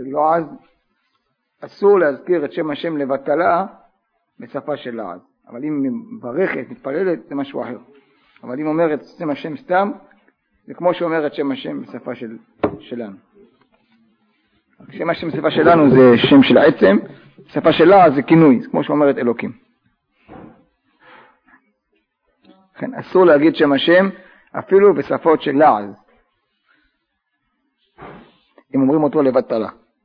של לועז, אסור להזכיר את שם השם לבטלה בשפה של לעז. אבל אם מברכת, מתפללת, זה משהו אחר. אבל אם אומרת שם השם סתם, זה כמו שאומרת שם השם בשפה שלנו. שם השם בשפה שלנו זה שם של עצם, בשפה של לעז זה כינוי, כמו שאומרת אלוקים. כן, אסור להגיד שם השם אפילו בשפות של לעז. אם אומרים אותו לבטלה.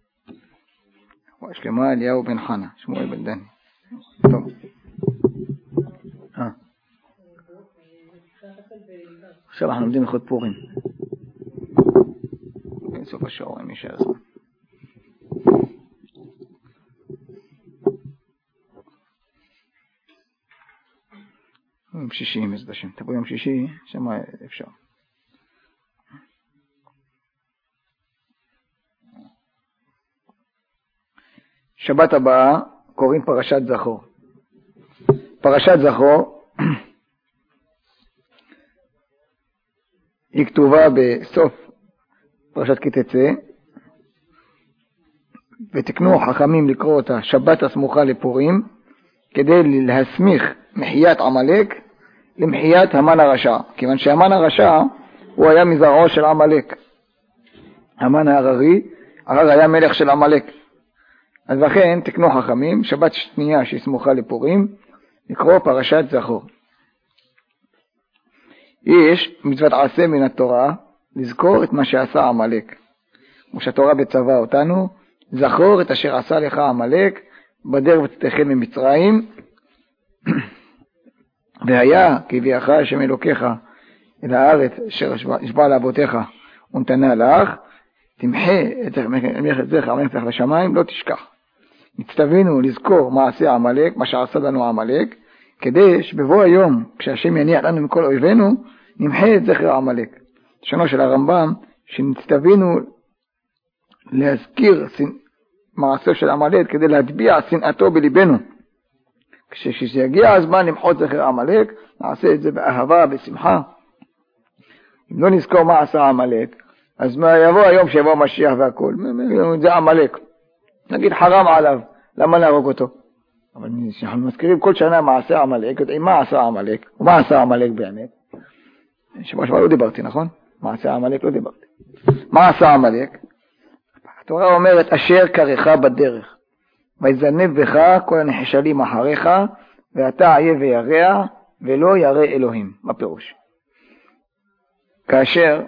שלמה אליהו בן חנה, שמואל בן דני. טוב. עכשיו אנחנו לומדים הלכות פורים. בסוף השעור, אם יישאר זמן. יום שישי, מזד השם. תבוא יום שישי, שמה אפשר. שבת הבאה קוראים פרשת זכור. פרשת זכור היא כתובה בסוף פרשת כי תצא, ותקנו חכמים לקרוא אותה שבת הסמוכה לפורים, כדי להסמיך מחיית עמלק למחיית המן הרשע, כיוון שהמן הרשע הוא היה מזרעו של עמלק. המן ההררי, הרר היה מלך של עמלק. אז לכן תקנו חכמים, שבת שנייה שהיא סמוכה לפורים, לקרוא פרשת זכור. יש מצוות עשה מן התורה לזכור את מה שעשה עמלק. כמו שהתורה בצווה אותנו, זכור את אשר עשה לך עמלק בדרך וצאתכם ממצרים, והיה כי הביאך השם אלוקיך אל הארץ אשר נשבע לאבותיך ונתנה לך, תמחה את זכר עמלק לשמיים, לא תשכח. נצטווינו לזכור מה עשה עמלק, מה שעשה לנו עמלק, כדי שבבוא היום, כשהשם יניח לנו מכל אויבינו, נמחה את זכר עמלק. שונו של הרמב"ם, שנצטווינו להזכיר מעשה של עמלק, כדי להטביע שנאתו בליבנו. כשיגיע הזמן למחות זכר עמלק, נעשה את זה באהבה, בשמחה. אם לא נזכור מה עשה עמלק, אז מה יבוא היום שיבוא משיח והכל, זה עמלק. נגיד חרם עליו, למה להרוג אותו? אבל אנחנו מזכירים כל שנה מה עשה עמלק, יודעים מה עשה עמלק, ומה עשה עמלק באמת. שבוע לא דיברתי, נכון? מה עשה עמלק לא דיברתי. מה עשה עמלק? התורה אומרת, אשר קרך בדרך, ויזנב בך כל הנחשלים אחריך, ואתה עיה וירע, ולא ירא אלוהים. מה פירוש? כאשר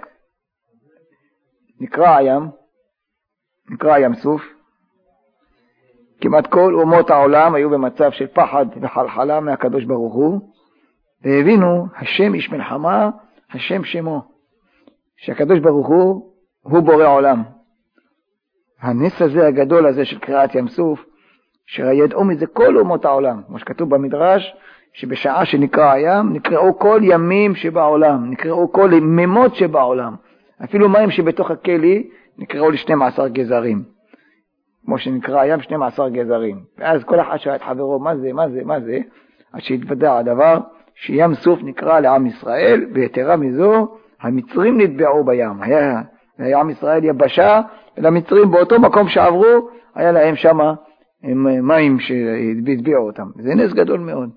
נקרא ים סוף, כמעט כל אומות העולם היו במצב של פחד וחלחלה מהקדוש ברוך הוא, והבינו, השם איש מלחמה, השם שמו, שהקדוש ברוך הוא בורא עולם. הנס הזה הגדול הזה של קריאת ים סוף, שידעו מזה כל אומות העולם, כמו שכתוב במדרש, שבשעה שנקרא הים, נקראו כל ימים שבעולם, נקראו כל מימות שבעולם, אפילו מים שבתוך הכלי, נקראו ל12 גזרים. כמו שנקרא הים 12 גזרים. ואז כל אחד שאל את חברו, מה זה? עד שהתוודע הדבר, שים סוף נקרא לעם ישראל, ויתרה מזו, המצרים נטבעו בים. היה עם ישראל יבשה, ולמצרים באותו מקום שעברו, היה להם שם מים שהטביעו אותם. זה נס גדול מאוד.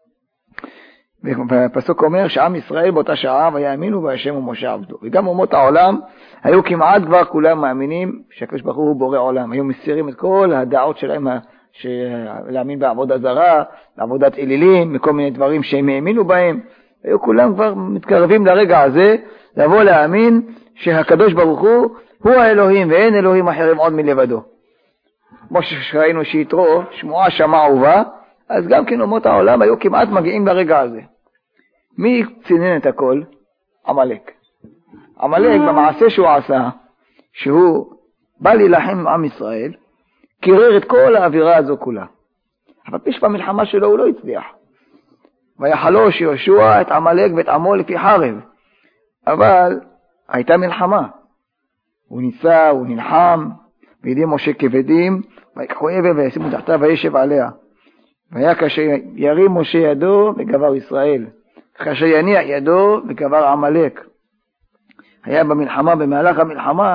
והפסוק אומר שעם ישראל באותה שעה ויאמינו בהשם ומשה עבדו. וגם אומות העולם היו כמעט כבר כולם מאמינים שהקדוש ברוך הוא בורא עולם. היו מסירים את כל הדעות שלהם להאמין בעבודה זרה, בעבודת אלילים, מכל מיני דברים שהם האמינו בהם. היו כולם כבר מתקרבים לרגע הזה לבוא להאמין שהקדוש ברוך הוא האלוהים ואין אלוהים אחרים עוד מלבדו. כמו שראינו שיתרו, שמועה שמע ובא, אז גם כן אומות העולם היו כמעט מגיעים לרגע הזה. מי צינן את הכל? עמלק. עמלק במעשה שהוא עשה, שהוא בא להילחם עם עם ישראל, קירר את כל האווירה הזו כולה. אבל פשע במלחמה שלו הוא לא הצליח. ויחלוש יהושע את עמלק ואת עמו לפי חרב. אבל הייתה מלחמה. הוא ניסה, הוא נלחם, וידי משה כבדים, ויקחו אבן וישימו תחתיו וישב עליה. והיה כאשר ירים משה ידו וגבר ישראל, כאשר יניח ידו וגבר עמלק. היה במלחמה, במהלך המלחמה,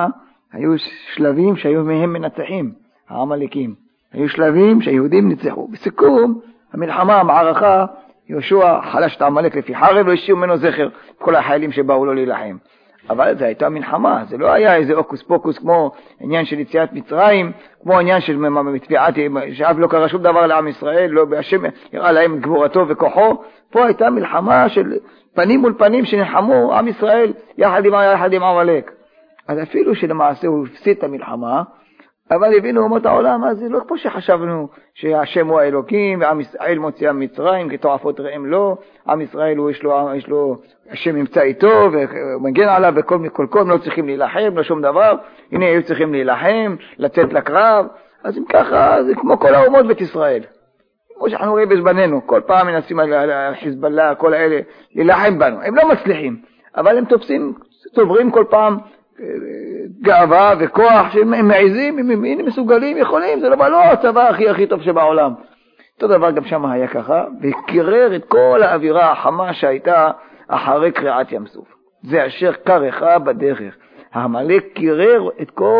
היו שלבים שהיו מהם מנצחים, העמלקים. היו שלבים שהיהודים ניצחו. בסיכום, המלחמה, המערכה, יהושע חלש את העמלק לפי חרב, לא השאיר ממנו זכר כל החיילים שבאו לו להילחם. אבל זה הייתה מלחמה, זה לא היה איזה אוקוס פוקוס כמו עניין של יציאת מצרים, כמו עניין של מתביעת, שאף לא קרה שום דבר לעם ישראל, לא בהשם יראה להם גבורתו וכוחו. פה הייתה מלחמה של פנים מול פנים שנחמו עם ישראל יחד עם עמלק. אז אפילו שלמעשה הוא הפסיד את המלחמה, אבל הבינו אומות העולם, אז זה לא כמו שחשבנו שהשם הוא האלוקים, ועם ישראל מוציאה מצרים, כתועפות רעים לו, עם ישראל יש לו השם נמצא איתו, ומגן עליו בכל קום, לא צריכים להילחם, לא שום דבר, הנה היו צריכים להילחם, לצאת לקרב, אז אם ככה, זה כמו כל האומות בית ישראל. כמו שאנחנו רואים בזמננו, כל פעם מנסים על חיזבאללה, כל האלה, להילחם בנו, הם לא מצליחים, אבל הם תוברים כל פעם, גאווה וכוח שהם מעיזים, הם מסוגלים, יכולים, זה לא הצבא הכי טוב שבעולם. אותו דבר גם שם היה ככה, וקירר את כל האווירה החמה שהייתה אחרי קריעת ים סוף. זה אשר קרך בדרך. העמלק קירר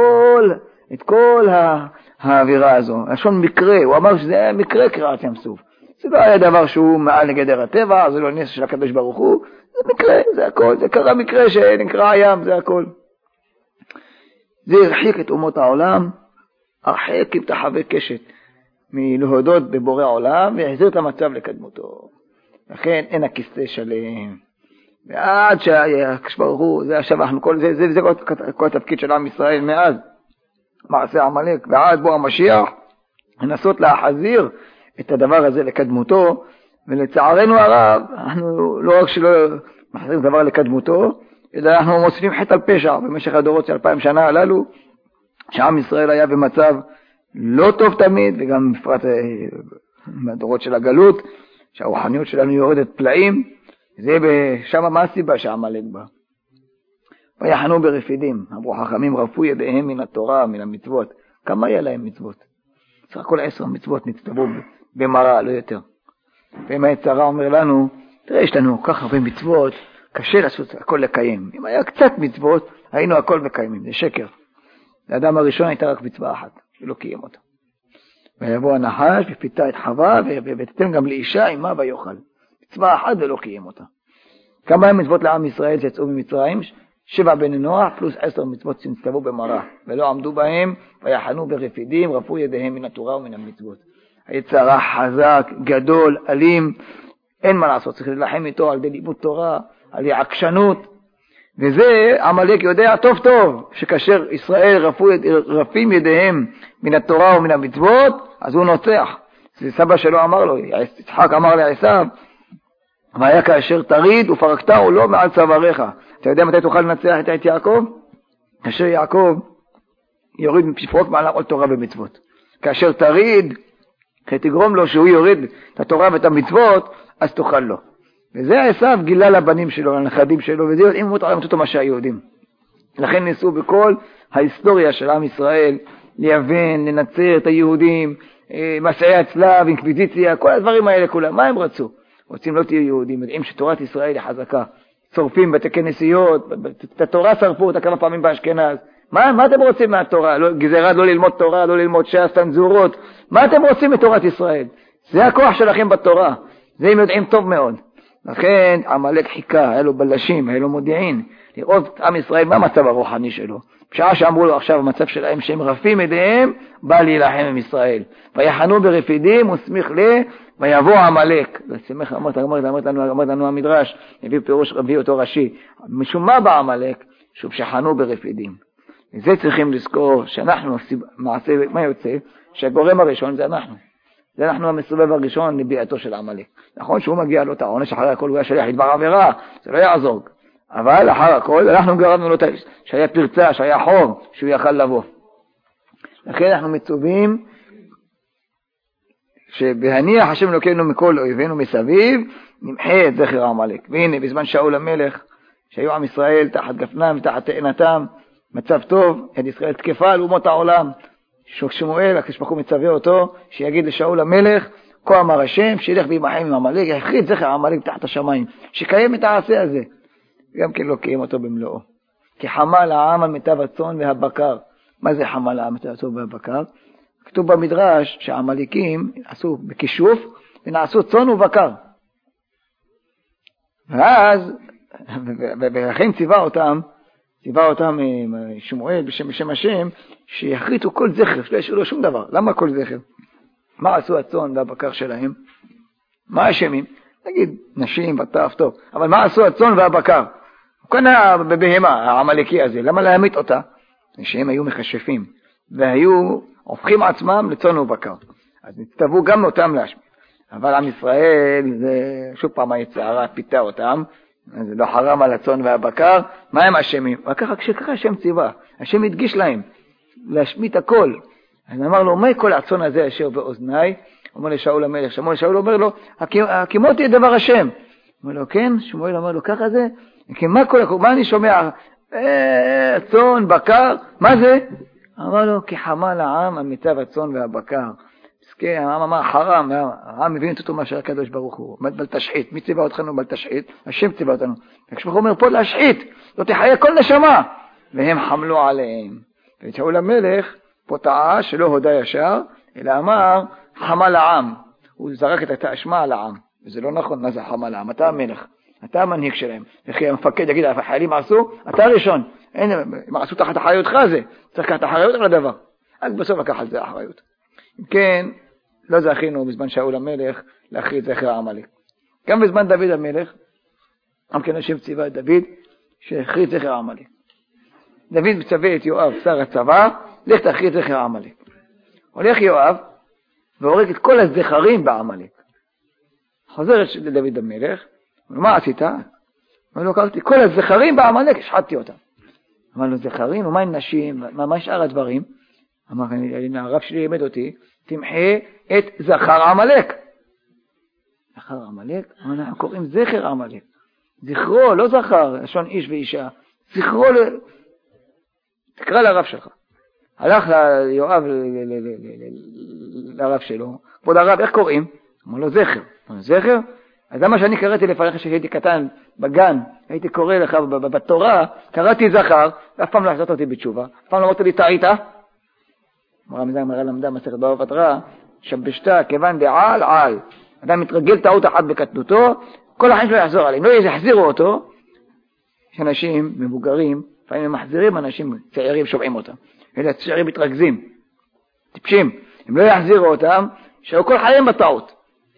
את כל האווירה הזו. לשון מקרה, הוא אמר שזה היה מקרה קריעת ים סוף. זה לא היה דבר שהוא מעל לגדר הטבע, זה לא נס של הקדוש ברוך הוא, זה מקרה, זה הכל, זה קרה מקרה שנקרא הים, זה הכל. זה הרחיק את אומות העולם, הרחק עם תחווה קשת מלהודות בבורא העולם, והחזיר את המצב לקדמותו. לכן אין הכיסא שלם. ועד שהקשברוך הוא, זה השבחנו, זה כל התפקיד של עם ישראל מאז מעשה עמלק, ועד בוא המשיח, לנסות להחזיר את הדבר הזה לקדמותו, ולצערנו הרב, אנחנו לא רק שלא מחזירים דבר לקדמותו, אלא אנחנו מוסיפים חטא על פשע במשך הדורות של 2000 שנה הללו, שעם ישראל היה במצב לא טוב תמיד, וגם בפרט בדורות של הגלות, שהרוחניות שלנו יורדת פלאים, זה שם מה הסיבה שעמלק בה. ויחנו ברפידים, אמרו חכמים רפו ידיהם מן התורה, מן המצוות. כמה היה להם מצוות? סך הכל 10 מצוות נצטוו במראה, לא יותר. ואם היצרה אומר לנו, תראה, יש לנו כך הרבה מצוות, קשה לעשות הכל לקיים. אם היה קצת מצוות, היינו הכל מקיימים. זה שקר. לאדם הראשון הייתה רק מצווה אחת, ולא קיים אותה. ויבוא הנחש ופיתה את חווה, ותתן גם לאישה עמה ויאכל. מצווה אחת ולא קיים אותה. כמה מצוות לעם ישראל שיצאו ממצרים? 7 בני נוח פלוס 10 מצוות שנצטוו במראה, ולא עמדו בהם, ויחנו ברפידים, רפו ידיהם מן התורה ומן המצוות. היצרה חזק, גדול, אלים, אין מה לעשות, צריך להילחם איתו על לימוד תורה, על עקשנות, וזה עמלק יודע טוב טוב, שכאשר ישראל רפים ידיהם מן התורה ומן המצוות, אז הוא נוצח. זה סבא שלו אמר לו, יצחק אמר לעשיו, והיה כאשר תריד ופרקתהו לא מעל צוואריך. אתה יודע מתי תוכל לנצח את יעקב? כאשר יעקב יוריד מפרוק מעליו עוד תורה ומצוות. כאשר תריד, תגרום לו שהוא יוריד את התורה ואת המצוות, אז תוכל לו. וזה עשיו גילה לבנים שלו, לנכדים שלו, וזה יודעים מותר למצוא אותו מה שהיהודים. לכן ניסו בכל ההיסטוריה של עם ישראל, ליוון, לנצר את היהודים, מסעי הצלב, אינקוויזיציה, כל הדברים האלה כולם. מה הם רצו? רוצים לא תהיו יהודים, יודעים שתורת ישראל היא חזקה. שורפים בתי כנסיות, את התורה שרפו אותה כמה פעמים באשכנז. מה אתם רוצים מהתורה? גזירה לא ללמוד תורה, לא ללמוד ש"ס, תנזורות. מה אתם רוצים מתורת ישראל? זה הכוח שלכם בתורה. זה הם יודעים טוב מאוד. לכן עמלק חיכה, היה לו בלשים, היה לו מודיעין, לראות עם ישראל מה המצב הרוחני שלו. בשעה שאמרו לו עכשיו המצב שלהם שהם רפים ידיהם, בא להילחם עם ישראל. ויחנו ברפידים וסמיך ויבוא עמלק. אמרת לנו המדרש, הביא אותו רש"י. משום מה בא עמלק? שוב שחנו ברפידים. וזה צריכים לזכור שאנחנו, מעשה, מה יוצא? שהגורם הראשון זה אנחנו. זה אנחנו המסובב הראשון לביאתו של עמלק. נכון שהוא מגיע לו את העונש, אחרי הכל הוא היה שליח לדבר עבירה, זה לא יעזור. אבל אחר הכל אנחנו גרמנו לו שהיה פרצה, שהיה חור, שהוא יכל לבוא. לכן אנחנו מצווים שבהניח השם אלוקינו מכל אויבינו מסביב, נמחה את זכר עמלק. והנה בזמן שאול המלך, שהיו עם ישראל תחת גפנם ותחת תאנתם, מצב טוב, יד ישראל תקפה על אומות העולם. שמואל, הקדוש ברוך הוא מצווה אותו, שיגיד לשאול המלך, כה אמר השם, שילך וימחה עם עמלק, יחריד זכר עמלק תחת השמיים, שקיים את העשה הזה. גם כן לא קיים אותו במלואו. כי חמל העם על מיטב הצאן והבקר. מה זה חמל העם מיטב הצאן והבקר? כתוב במדרש שהעמליקים עשו בכישוף ונעשו צאן ובקר. ואז, ולכן ציווה אותם שמואל בשם השם, שיחריטו כל זכר, שלא ישאירו לו שום דבר. למה כל זכר? מה עשו הצאן והבקר שלהם? מה אשמים? נגיד, נשים וטף, טוב. אבל מה עשו הצאן והבקר? הוא קנה בבהמה, העמלקי הזה. למה להמית אותה? שהם היו מכשפים, והיו הופכים עצמם לצאן ובקר. אז נצטוו גם אותם להשמיד. אבל עם ישראל, שוב פעם היצרה פיתה אותם, זה לא חרם על הצאן והבקר. מה הם אשמים? וככה כשככה השם ציווה, השם הדגיש להם להשמיד הכל. אז אמר לו, מה כל הצאן הזה אשר באוזניי? אומר לשאול המלך, שאול אומר לו, הקימותי את דבר השם. אומר לו, כן? שמואל אומר לו, ככה זה? מה אני שומע? צאן, בקר, מה זה? אמר לו, כי חמל העם על מיטב הצאן והבקר. העם אמר חרם, העם מבין אותו מה שהקדוש ברוך הוא, בל תשחית. מי ציווה אותנו בל תשחית? השם ציווה אותנו. הקדוש אומר פה להשחית, לא תחיה כל נשמה. והם חמלו עליהם. ושאול המלך פה טעה שלא הודה ישר, אלא אמר חמל העם. הוא זרק את האשמה על העם. וזה לא נכון, מה זה חמל העם? אתה המלך, אתה המנהיג שלהם. וכי המפקד יגיד, החיילים עשו, אתה הראשון. הם עשו תחת אחריותך זה. צריך לקחת אחריות על הדבר. אז בסוף לקח על זה אחריות. אם כן, לא זכינו בזמן שאול המלך להכריז זכר העמלק. גם בזמן דוד המלך, גם כן השם ציווה את דוד שהכריז זכר העמלק. דוד מצווה את יואב, שר הצבא, לך תכריז זכר העמלק. הולך יואב והורג את כל הזכרים בעמלק. חוזרת לדוד המלך, ומה עשית? אמר לו, קראתי, כל הזכרים בעמלק, השחטתי אותם. אמר לו, זכרים, ומה עם נשים? מה שאר הדברים? אמר, הרב שלי לימד אותי, תמחה את זכר עמלק. זכר עמלק? אנחנו קוראים זכר עמלק. זכרו, לא זכר, לשון איש ואישה. זכרו, תקרא לרב שלך. הלך ליואב, לרב שלו. כבוד הרב, איך קוראים? אמר לו, זכר. אמר לו, זכר? אז למה שאני קראתי לפניך שהייתי קטן בגן, הייתי קורא לך בתורה, קראתי זכר, ואף פעם לא החזרת אותי בתשובה. אף פעם לא אמרת לי, טעית? אמרה מזה אמרה למדה מסכת בבא בתרא, שבשתה כיוון דעל על. אדם מתרגל טעות אחת בקטנותו, כל החיים שלו יחזור עליהם. לא יחזירו אותו. יש אנשים מבוגרים, לפעמים הם מחזירים אנשים צעירים שומעים אותם. אלה הצעירים מתרכזים, טיפשים. הם לא יחזירו אותם, שהיו כל חיים בטעות.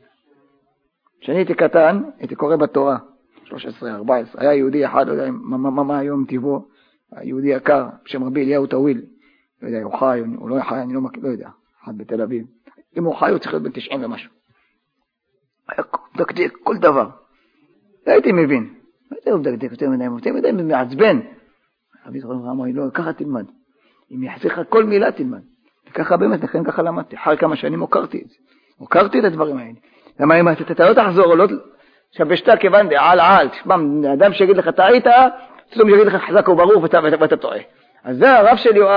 כשאני הייתי קטן, הייתי קורא בתורה, 13, 14. היה יהודי אחד, לא יודע מה היום טבעו, היהודי יקר, בשם רבי אליהו טוויל. לא יודע, הוא חי, הוא לא חי, אני לא יודע, אחד בתל אביב. אם הוא חי, הוא צריך להיות בין 90 ומשהו. היה דקדק, כל דבר. לא הייתי מבין. יותר דקדק, יותר מדי מעצבן. רבי זכרון אמר, לא, ככה תלמד. אם יחזיר לך כל מילה תלמד. וככה באמת, לכן ככה למדתי. אחרי כמה שנים הוקרתי את זה. הוקרתי את הדברים האלה. למה אם אתה לא תחזור, לא שבשתה כיוון דעל. תשמע, אדם שיגיד לך, טעית, פתאום יגיד לך חזק וברוך ואתה טועה. אז זה הרב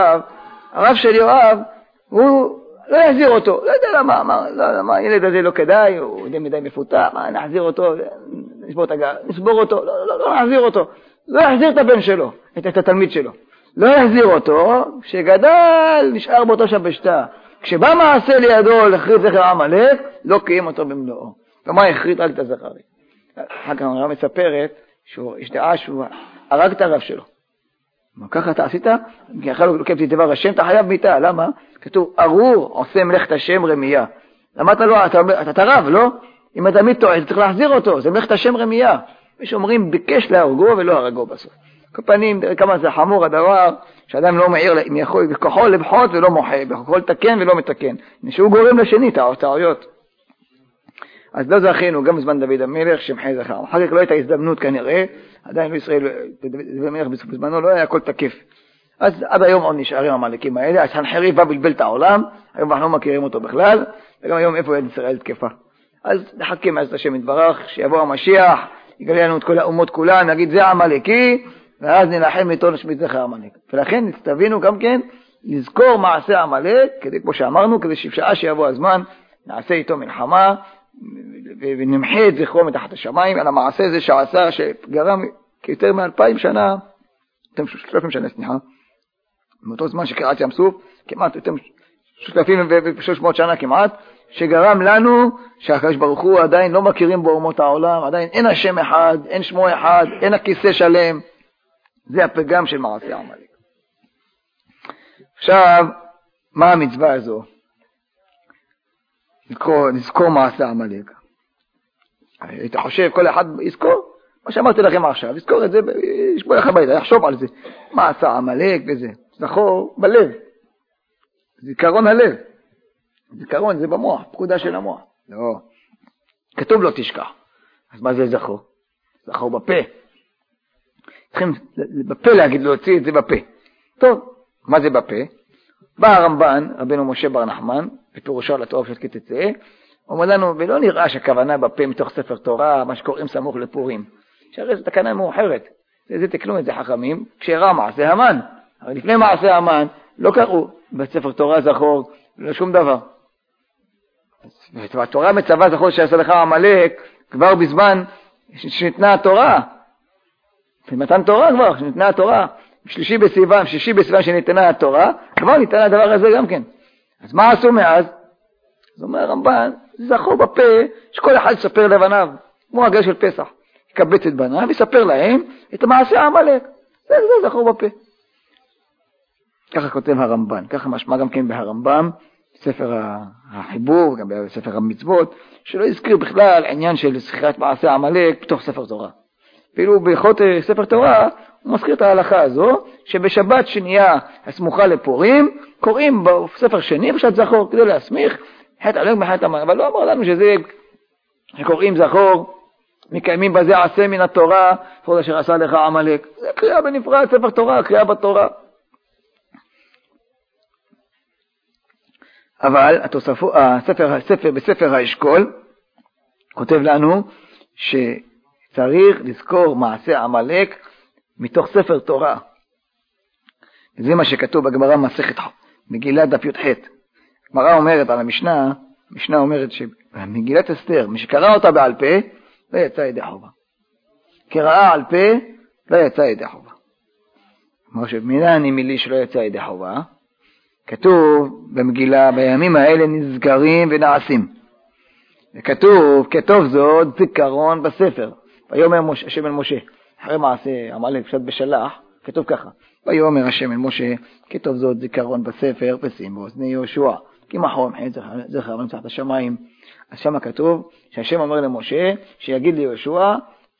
של יואב, הוא לא יחזיר אותו, לא יודע למה, הילד הזה לא כדאי, הוא מדי מפותח, נחזיר אותו, נסבור אותו, לא נחזיר אותו, לא יחזיר את הבן שלו, את התלמיד שלו, לא יחזיר אותו, כשגדל נשאר באותו שבשתה, כשבא מעשה לידו להכריז זכר עמלק, לא קיים אותו במלואו, כלומר הכריז רק את הזכרים. אחר כך הרב מספרת, יש דעה שהוא הרג את הרב שלו. ככה אתה עשית? כי אחר לא קיימתי דבר השם, אתה חייב מיתה. למה? כתוב, ארור עושה מלאכת השם רמייה. למה אתה לא, אתה רב, לא? אם אתה טועה, אתה צריך להחזיר אותו, זה מלאכת השם רמייה. יש אומרים, ביקש להרגו ולא הרגו בסוף. כל פנים, כמה זה חמור הדבר, שאדם לא מעיר, אם יכול בכוחו לבחות ולא מוחה, בכוחו לתקן ולא מתקן. שהוא גורם לשני, טעויות. אז לא זכינו, גם בזמן דוד המלך, שמחי זכר. אחר כך לא הייתה הזדמנות כנראה, עדיין לא ישראל, דוד המלך בזמנו לא היה הכל תקף. אז עד היום עוד נשארים המלאקים האלה, אז סנחריב בא בלבל את העולם, היום אנחנו לא מכירים אותו בכלל, וגם היום איפה יד ישראל תקפה. אז נחכים אז השם יתברך, שיבוא המשיח, יגלה לנו את כל האומות כולן, נגיד זה המלאקי, ואז נלחם איתו נשמיד זכר המלאק. ולכן נצטווינו גם כן לזכור מעשה המלאק, כדי כמו שאמרנו, כדי ששעה שיבוא הזמן, נעשה איתו מלחמה, ונמחה את זכרו מתחת השמיים על המעשה הזה שעשה, שגרם כיותר מ2000 שנה 3,000 שנה, סליחה, מאותו זמן שקראת ים סוף, כמעט יותר 3,600 שנה כמעט, שגרם לנו שהקדוש ברוך הוא עדיין לא מכירים באומות העולם, עדיין אין השם אחד, אין שמו אחד, אין הכיסא שלם. זה הפגם של מעשה עמלק. עכשיו, מה המצווה הזו? נזכור מעשה עמלק. היית חושב, כל אחד יזכור, מה שאמרתי לכם עכשיו, יזכור את זה, ישבו לך ביתה, יחשוב על זה. מעשה עמלק וזה, זכור בלב. זיכרון הלב. זיכרון זה במוח, פקודה של המוח. לא. כתוב לא תשכח. אז מה זה זכור? זכור בפה. צריכים בפה להגיד, להוציא את זה בפה. טוב, מה זה בפה? בא הרמב"ן, רבנו משה בר נחמן, בפירושו על התורה פשוט כתצא, אומר לנו, ולא נראה שהכוונה בפה מתוך ספר תורה, מה שקוראים סמוך לפורים. שהרי זו תקנה מאוחרת. זה תקנו את זה חכמים, כשהראה מעשה המן. אבל לפני מעשה המן, לא קראו בספר תורה זכור, לא שום דבר. והתורה מצווה זכור שעשה לך עמלק, כבר בזמן שניתנה התורה. במתן תורה כבר, שניתנה התורה. שישי בסיוון שניתנה התורה, כבר ניתנה הדבר הזה גם כן. אז מה עשו מאז? אז אומר הרמב"ן, זכור בפה, שכל אחד יספר לבניו, כמו הגל של פסח. יקבץ את בניו ויספר להם את המעשה העמלק. זה זכור בפה. ככה כותב הרמב"ן, ככה משמע גם כן בהרמב"ם, בספר החיבור, גם בספר המצוות, שלא יזכיר בכלל עניין של זכירת מעשה עמלק בתוך ספר תורה. אפילו בהלכות ספר תורה, הוא מזכיר את ההלכה הזו, שבשבת שנייה הסמוכה לפורים, קוראים בספר שני, פשט זכור, כדי להסמיך, חטא עמלק בחטא עמלק. אבל לא אמר לנו שזה, שקוראים זכור, מקיימים בזה עשה מן התורה, פחות אשר עשה לך עמלק. זה קריאה בנפרד, ספר תורה, קריאה בתורה. אבל הספר בספר האשכול כותב לנו שצריך לזכור מעשה עמלק מתוך ספר תורה. זה מה שכתוב בגמרא מסכת מגילת דף י"ח. הגמרא אומרת על המשנה אומרת שמגילת אסתר, מי שקרא אותה בעל פה, לא יצא ידי חובה. קראה על פה, לא יצא ידי חובה. כמו שמילה אני מילי שלא יצא ידי חובה. כתוב במגילה, בימים האלה נזכרים ונעשים. וכתוב, כתוב זאת, זיכרון בספר. ויאמר השם אל משה, אחרי מעשה עמלק פשט בשלח, כתוב ככה. ויאמר השם אל משה, כתוב זאת, זיכרון בספר, ושים באוזני יהושע. כי מחום, זכר נמצא את השמיים. אז שם כתוב, שהשם אומר למשה, שיגיד ליהושע,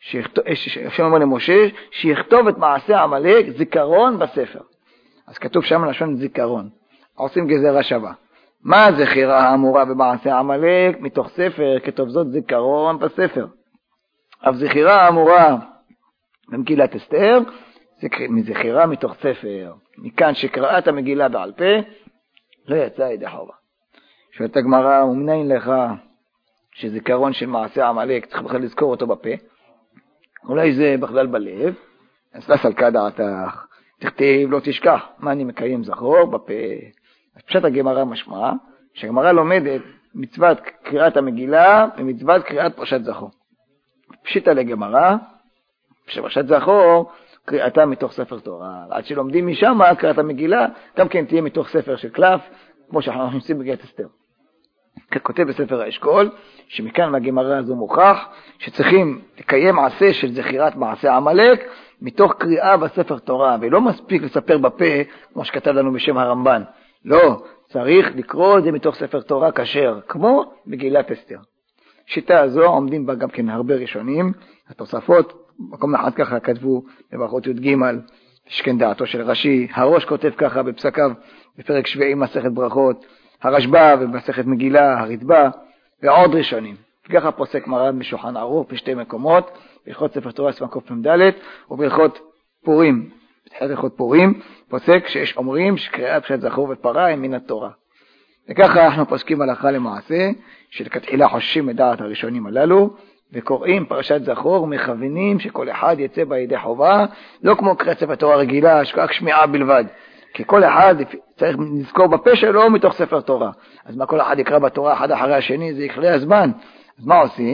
השם אומר למשה, שיכתוב את מעשה עמלק, זיכרון בספר. אז כתוב שם לשון זיכרון. עושים גזרה שווה. מה הזכירה האמורה במעשה עמלק? מתוך ספר, כתוב זאת זיכרון בספר. אבל זכירה האמורה במגילת אסתר, מזכירה מתוך ספר. מכאן שקראת המגילה בעל פה, לא יצא ידי חובה. שואלת הגמרא, ומנין לך שזיכרון של מעשה עמלק, צריך בכלל לזכור אותו בפה? אולי זה בכלל בלב, אז לא סלקה דעתך. תכתיב לא תשכח, מה אני מקיים זכור בפה. אז פשט הגמרא משמע, שהגמרא לומדת מצוות קריאת המגילה ומצוות קריאת פרשת זכור. פשיטה לגמרא, שפרשת זכור קריאתה מתוך ספר תורה. עד שלומדים משם קריאת המגילה, גם כן תהיה מתוך ספר של קלף, כמו שאנחנו נמצאים בגילת אסתר. ככותב בספר האשכול, שמכאן מהגמרא הזו מוכח, שצריכים לקיים מעשה של זכירת מעשה עמלק, מתוך קריאה בספר תורה, ולא מספיק לספר בפה, כמו שכתב לנו בשם הרמב"ן. לא, צריך לקרוא את זה מתוך ספר תורה כשר, כמו מגילת אסתר. שיטה הזו עומדים בה גם כן הרבה ראשונים, התוספות, מקום אחד ככה כתבו בברכות י"ג, שכן דעתו של רש"י, הראש כותב ככה בפסקיו, בפרק שביעי מסכת ברכות, הרשב"א ובמסכת מגילה, הרדב"א, ועוד ראשונים. ככה פוסק מרן בשולחן ערוך בשתי מקומות, בהלכות ספר תורה סימן קמ"ד, ובהלכות פורים, בהלכות פורים, פוסק שיש אומרים שקריאת פרשת זכור ופרה הם מן התורה. וככה אנחנו פוסקים הלכה למעשה, שלכתחילה חוששים את דעת הראשונים הללו, וקוראים פרשת זכור ומכוונים שכל אחד יצא בידי חובה, לא כמו קריאת ספר תורה רגילה, רק שמיעה בלבד. כי כל אחד צריך לזכור בפה שלו מתוך ספר תורה. אז מה כל אחד יקרא בתורה אחד אחרי השני, זה יכלה הזמן. אז מה עושים?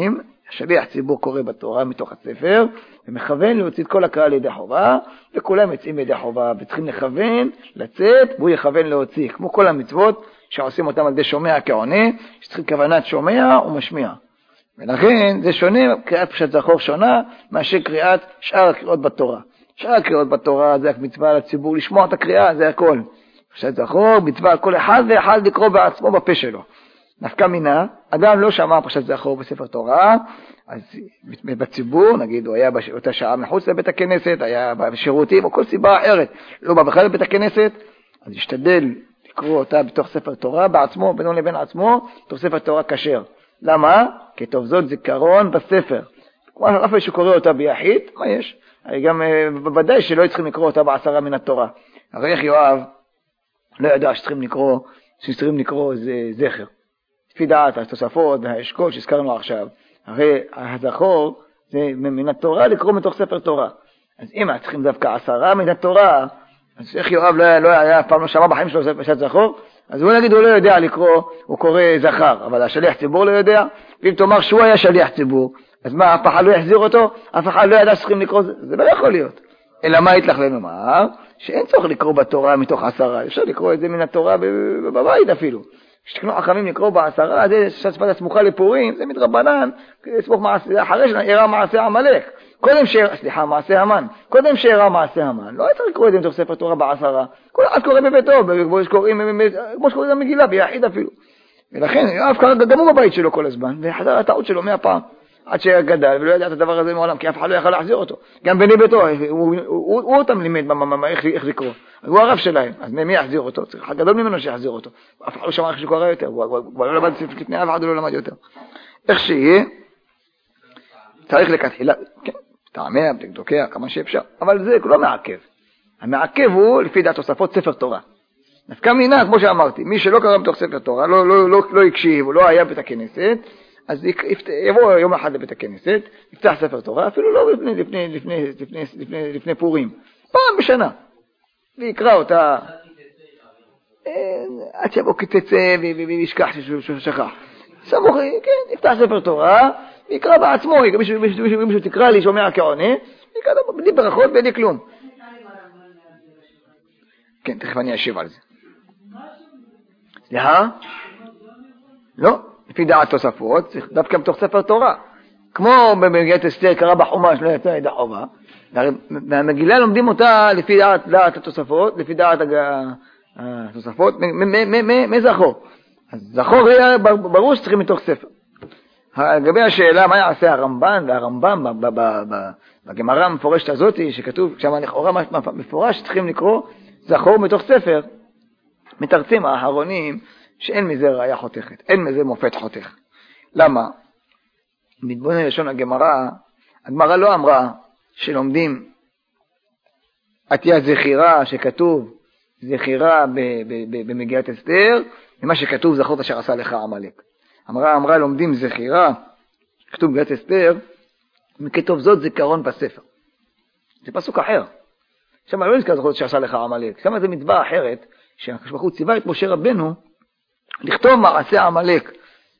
השליח ציבור קורא בתורה מתוך הספר, ומכוון להוציא את כל הקהל לידי חובה, וכולם יוצאים לידי חובה, וצריכים לכוון, לצאת, והוא יכוון להוציא, כמו כל המצוות שעושים אותם על ידי שומע כעונה, שצריכים כוונת שומע ומשמיע. ולכן זה שונה, קריאת פרשת זכור שונה, מאשר קריאת שאר הקריאות בתורה. שאר הקריאות בתורה זה מצווה לציבור לשמוע את הקריאה, זה הכל. פרשת זכור, מצווה על כל אחד ואחד לקרוא בעצמו בפה שלו. נפקא מינה, אדם לא שמע פרשת זכור בספר תורה, אז בציבור, נגיד, הוא היה באותה שעה מחוץ לבית הכנסת, היה בשירותים, או כל סיבה אחרת, לא בא בכלל לבית הכנסת, אז ישתדל לקרוא אותה בתוך ספר תורה בעצמו, בינו לבין עצמו, בתוך ספר תורה כשר. למה? כי טוב זאת זיכרון בספר. כמו אף שהוא קורא אותה ביחיד, מה יש? גם בוודאי שלא צריכים לקרוא אותה בעשרה מן התורה. הרי איך יואב לא ידע שצריכים לקרוא זכר. לפי דעת התוספות והאשכול שהזכרנו עכשיו, הרי הזכור זה מן התורה לקרוא מתוך ספר תורה. אז אם צריכים דווקא 10 מן התורה, אז איך יואב לא היה, פעם לא שמע בחיים שלו פרשת זכור, אז הוא נגיד הוא לא יודע לקרוא, הוא קורא זכר, אבל השליח ציבור לא יודע, ואם תאמר שהוא היה שליח ציבור, אז מה, אף אחד לא יחזיר אותו, אף אחד לא ידע שצריכים לקרוא, זה לא יכול להיות. אלא מה יתלך לנו לומר? שאין צורך לקרוא בתורה מתוך 10, אפשר לקרוא את זה מן התורה בבית אפילו. כשתקנו חכמים לקרוא ב10, זה שפת הסמוכה לפורים, זה מדרבנן, סמוך מעשה, אחרי שאירע מעשה עמלק. מעשה המן. קודם שאירע מעשה המן, לא צריך לקרוא את זה מתוך ספר תורה ב10. כל אחד קורא בביתו, כמו שקוראים במגילה, ביחיד אפילו. ולכן, יואב קרא גם הוא בבית שלו כל הזמן, וחזר הטעות שלו 100 פעם. עד שגדל, ולא ידע את הדבר הזה מעולם, כי אף אחד לא יכל להחזיר אותו. גם בני ביתו, הוא אותם לימד איך לקרוא. הוא הרב שלהם, אז מי יחזיר אותו? צריך אחד גדול ממנו שיחזיר אותו. אף אחד לא שמע איך שקורא יותר, הוא לא למד לפני אף אחד לא למד יותר. איך שיהיה, צריך לכתחילה, כן, תעמע, תוקע, כמה שאפשר, אבל זה לא מעכב. המעכב הוא, לפי דעת תוספות, ספר תורה. נפקא מינה, כמו שאמרתי, מי שלא קרא בתוך ספר תורה, לא הקשיב, הוא לא היה בית הכנסת, אז יבוא יום אחד לבית הכנסת, יפתח ספר תורה, אפילו לא לפני פורים, פעם בשנה, ויקרא אותה, עד שיבוא כתצא וישכח ששכח. סמוך, כן, יפתח ספר תורה, ויקרא בעצמו, מישהו תקרא לי, שומע כעונה, יקרא בלי ברכות, בלי כלום. כן, תכף אני אשיב על זה. סליחה? לא. לפי דעת תוספות, דווקא בתוך ספר תורה. כמו במגילת אסתר קרא בחומש, לא יצא ידי חובה. מהמגילה לומדים אותה לפי דעת התוספות, לפי דעת התוספות, מזכור. אז זכור היה ברור שצריכים מתוך ספר. לגבי השאלה מה יעשה הרמב"ן, והרמב"ם בגמרא המפורשת הזאת, שכתוב, שם לכאורה מפורש שצריכים לקרוא זכור מתוך ספר, מתרצים האחרונים, שאין מזה ראיה חותכת, אין מזה מופת חותך. למה? מתבונן לשון הגמרא לא אמרה שלומדים עטיית זכירה שכתוב זכירה במגילת אסתר, ומה שכתוב זכור אשר עשה לך עמלק. אמרה לומדים זכירה, כתוב במגילת אסתר, מכתוב זאת זיכרון בספר. זה פסוק אחר. שם לא נזכר זכור אשר עשה לך עמלק, שם זה מצווה אחרת, שהקדוש ברוך הוא ציווה את משה רבנו, לכתוב מעשה עמלק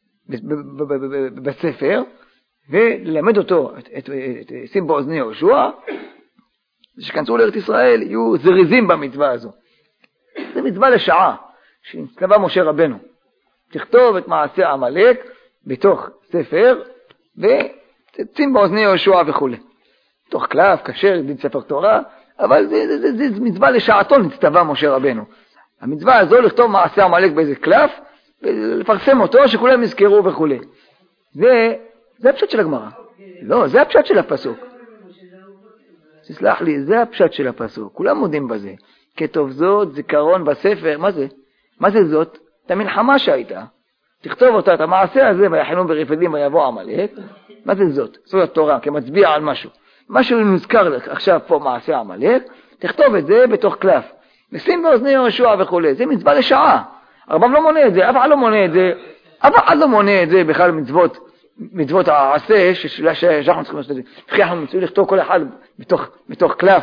בספר, וללמד אותו, שים באוזני יהושע, שכנסו לארץ ישראל, יהיו זריזים במצווה הזו. זה מצווה לשעה, שנצטווה משה רבנו. תכתוב את מעשה עמלק בתוך ספר, ושים באוזני יהושע וכו'. תוך קלף, כשר, דין ספר תורה, אבל זה מצווה לשעתו נצטווה משה רבנו. המצווה הזו לכתוב מעשה עמלק באיזה קלף, ולפרסם אותו שכולם יזכרו וכו'. זה הפשט של הגמרא. לא, זה הפשט של הפסוק. תסלח לי, זה הפשט של הפסוק. כולם מודים בזה. כתוב זאת, זיכרון בספר, מה זה? מה זה זאת? את המלחמה שהייתה. תכתוב אותה, את המעשה הזה, ויחנו ברפדים ויבוא עמלק. מה זה זאת? זאת התורה, כמצביע על משהו. משהו נזכר עכשיו פה מעשה עמלק, תכתוב את זה בתוך קלף. ושים באוזני יהושע וכו'. זה מצווה לשעה. הרמב"ם לא מונה את זה, אף אחד לא מונה את זה. אף אחד לא מונה את זה בכלל מצוות מצוות העשה, שאנחנו צריכים לעשות את זה. וכי אנחנו מצווים לכתוב כל אחד בתוך קלף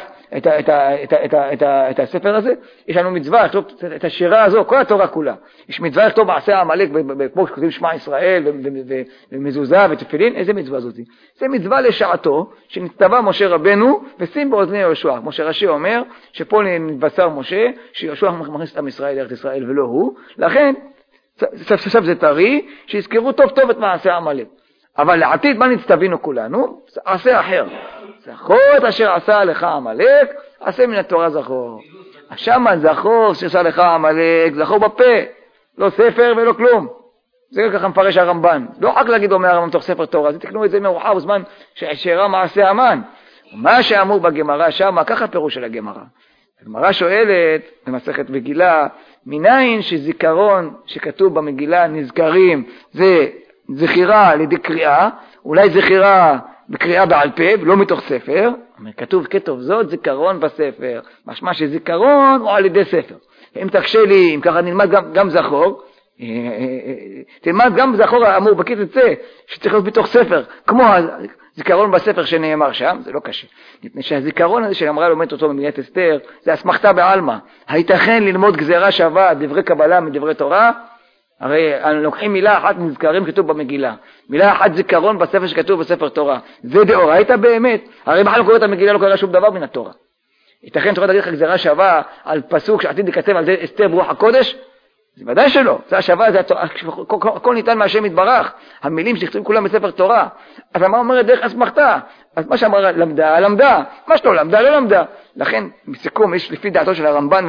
את הספר הזה. יש לנו מצווה לכתוב את השירה הזו, כל התורה כולה. יש מצווה לכתוב מעשה העמלק, כמו שכותבים שמע ישראל ומזוזה ותפילין. איזה מצווה זאת? זה מצווה לשעתו, שנצטווה משה רבנו ושים באוזני יהושע. כמו שרש"י אומר, שפה נתבשר משה, שיהושע מכניס את עם ישראל לארץ ישראל ולא הוא. לכן, סוף זה טרי, שיזכרו טוב טוב את מעשה העמלק. אבל לעתיד מה נצטווינו כולנו? עשה אחר. זכור את אשר עשה לך עמלק, עשה מן התורה זכור. השמה זכור שעשה לך עמלק, זכור בפה, לא ספר ולא כלום. זה ככה מפרש הרמב"ן. לא רק להגיד אומר הרמב"ן תוך ספר תורה, אז תקנו את זה מאוחר בזמן שאירע מעשה המן. ומה שאמור בגמרא שמה, ככה פירוש של הגמרא. הגמרא שואלת במסכת מגילה, מניין שזיכרון שכתוב במגילה נזכרים, זה זכירה על ידי קריאה, אולי זכירה בקריאה בעל פה, ולא מתוך ספר, כתוב כתוב זאת זיכרון בספר, משמע שזיכרון הוא על ידי ספר. אם תקשה לי, אם ככה נלמד גם זכור, תלמד גם זכור האמור בקיצור זה, שצריך להיות בתוך ספר, כמו הזיכרון בספר שנאמר שם, זה לא קשה. מפני שהזיכרון הזה שאמרה לומדת אותו במגילת אסתר, זה הסמכתה בעלמא. הייתכן ללמוד גזירה שווה, דברי קבלה מדברי תורה, הרי לוקחים מילה אחת נזכרים כתוב במגילה, מילה אחת זיכרון בספר שכתוב בספר תורה, זה דאורייתא באמת, הרי בכלל לא קורא את המגילה, לא קורא שום דבר מן התורה. ייתכן תורה תגיד לך גזירה שווה על פסוק שעתיד להיכתב על זה אסתר ברוח הקודש? זה ודאי שלא, זה השווה, זה הכל ניתן מהשם יתברך, המילים שכתובים כולם בספר תורה. אז מה אומרת דרך אסמכתה? אז מה שאמרה למדה, למדה, מה שלא למדה, לא למדה. לכן בסיכום יש לפי דעתו של הרמב"ן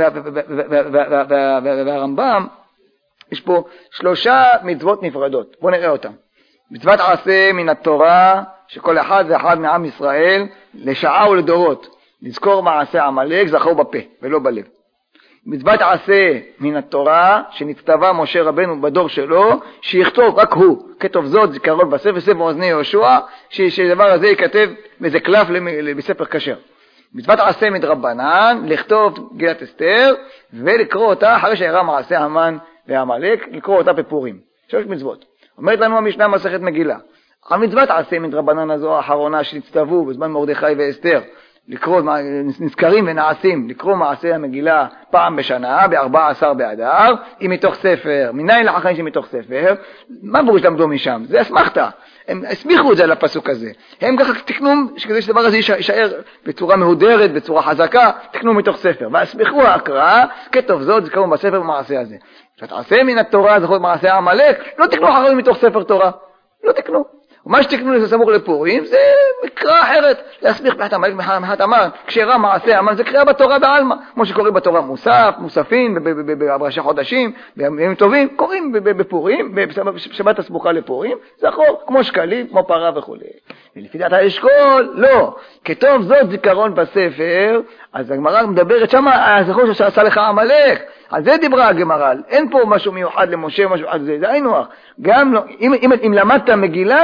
והרמב"ם, יש פה 3 מצוות נפרדות, בואו נראה אותם. מצוות עשה מן התורה, שכל אחד ואחד מעם ישראל, לשעה ולדורות, לזכור מעשה עמלק, זכור בפה ולא בלב. מצוות עשה מן התורה, שנצטווה משה רבנו בדור שלו, שיכתוב רק הוא, כתוב זאת זיכרון בספר, וספר אוזני יהושע, שהדבר הזה ייכתב באיזה קלף בספר כשר. מצוות עשה מדרבנן, לכתוב מגילת אסתר, ולקרוא אותה אחרי שאירע מעשה המן והעמלק, לקרוא אותה בפורים. 3 מצוות. אומרת לנו המשנה מסכת מגילה, המצוות עשה מדרבנן הזו האחרונה שנצטוו בזמן מרדכי ואסתר, לקרוא, נזכרים ונעשים, לקרוא מעשה המגילה פעם בשנה, ב-14 באדר, היא מתוך ספר, מניין לחכם שמתוך ספר, מה ברוש למדו משם? זה אסמכתה, הם הסמיכו את זה לפסוק הזה, הם ככה תקנו, כדי שדבר הזה יישאר בצורה מהודרת, בצורה חזקה, תקנו מתוך ספר, והסמיכו ההקראה, כתוב זאת, זכרו בספר במעשה הזה. שתעשה מן התורה, זכרו מעשה העמלק, לא תקנו אחרים מתוך ספר תורה, לא תקנו. ומה שתקנו לזה סמוך לפורים, זה מקרא אחרת, להסמיך בחת עמלק מחת המן, כשאירע מעשה המן, זה קריאה בתורה בעלמא, כמו שקוראים בתורה מוסף, מוספין, בראשי חודשים, בימים טובים, קוראים בפורים, בשבת הסמוכה לפורים, זכור, כמו שקלים, כמו פרה וכו'. ולפי דעת האשכול, לא, כתוב זאת זיכרון בספר, אז הגמרא מדברת שמה, הזכור שעשה לך עמלק, על זה דיברה הגמרא, אין פה משהו מיוחד למשה, משהו על זה, זה היינו אח. גם לא, אם למדת מגילה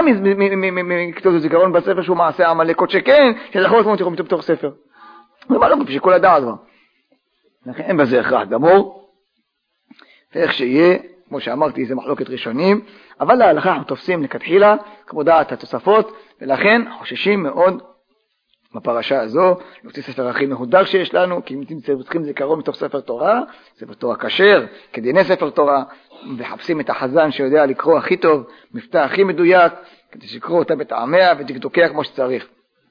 מכתוב זיכרון בספר שהוא מעשה עמלק, עוד שכן, שזכור כמו תראו בתוך ספר. זה מה לא בפי שכל הדעת כבר. לכן אין בזה הכרח גמור, ואיך שיהיה, כמו שאמרתי, זה מחלוקת ראשונים, אבל להלכה אנחנו תופסים לכתחילה, כמו דעת התוספות, ולכן חוששים מאוד בפרשה הזו, להוציא ספר הכי מהודר שיש לנו, כי אם צריכים זיכרון מתוך ספר תורה, ספר תורה כשר, כדיני ספר תורה, וחפשים את החזן שיודע לקרוא הכי טוב, מבטא הכי מדויק, כדי שיקרוא אותה בטעמיה ודקדוקיה כמו שצריך.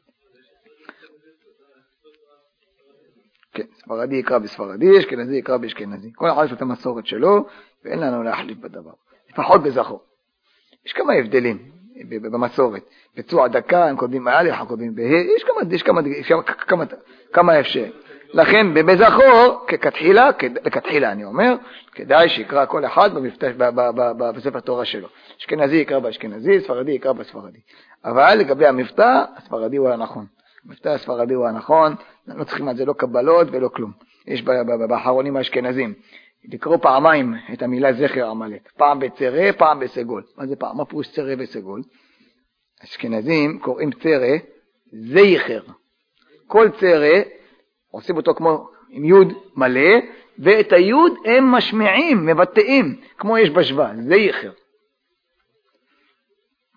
כן, ספרדי יקרא בספרדי, אשכנזי יקרא באשכנזי. כל אחד יש את המסורת שלו, ואין לנו להחליף בדבר. לפחות בזכור. יש כמה הבדלים במסורת. בצוע דקה, הם קודמים באלף, הם קודמים בה', יש כמה אפשר. לכן בזכור, ככתחילה אני אומר, כדאי שיקרא כל אחד בספר תורה שלו. אשכנזי יקרא באשכנזי, ספרדי יקרא בספרדי. אבל לגבי המבטא, הספרדי הוא הנכון. המבטא הספרדי הוא הנכון, לא צריכים על זה לא קבלות ולא כלום. יש באחרונים האשכנזים. לקרוא פעמיים את המילה זכר עמלק, פעם בצרה, פעם בסגול. מה זה פעם? מה פירוש צרה וסגול? אשכנזים קוראים צרה זכר. כל צרה עושים אותו כמו עם יוד מלא, ואת היוד הם משמיעים, מבטאים, כמו יש בשווה, זכר.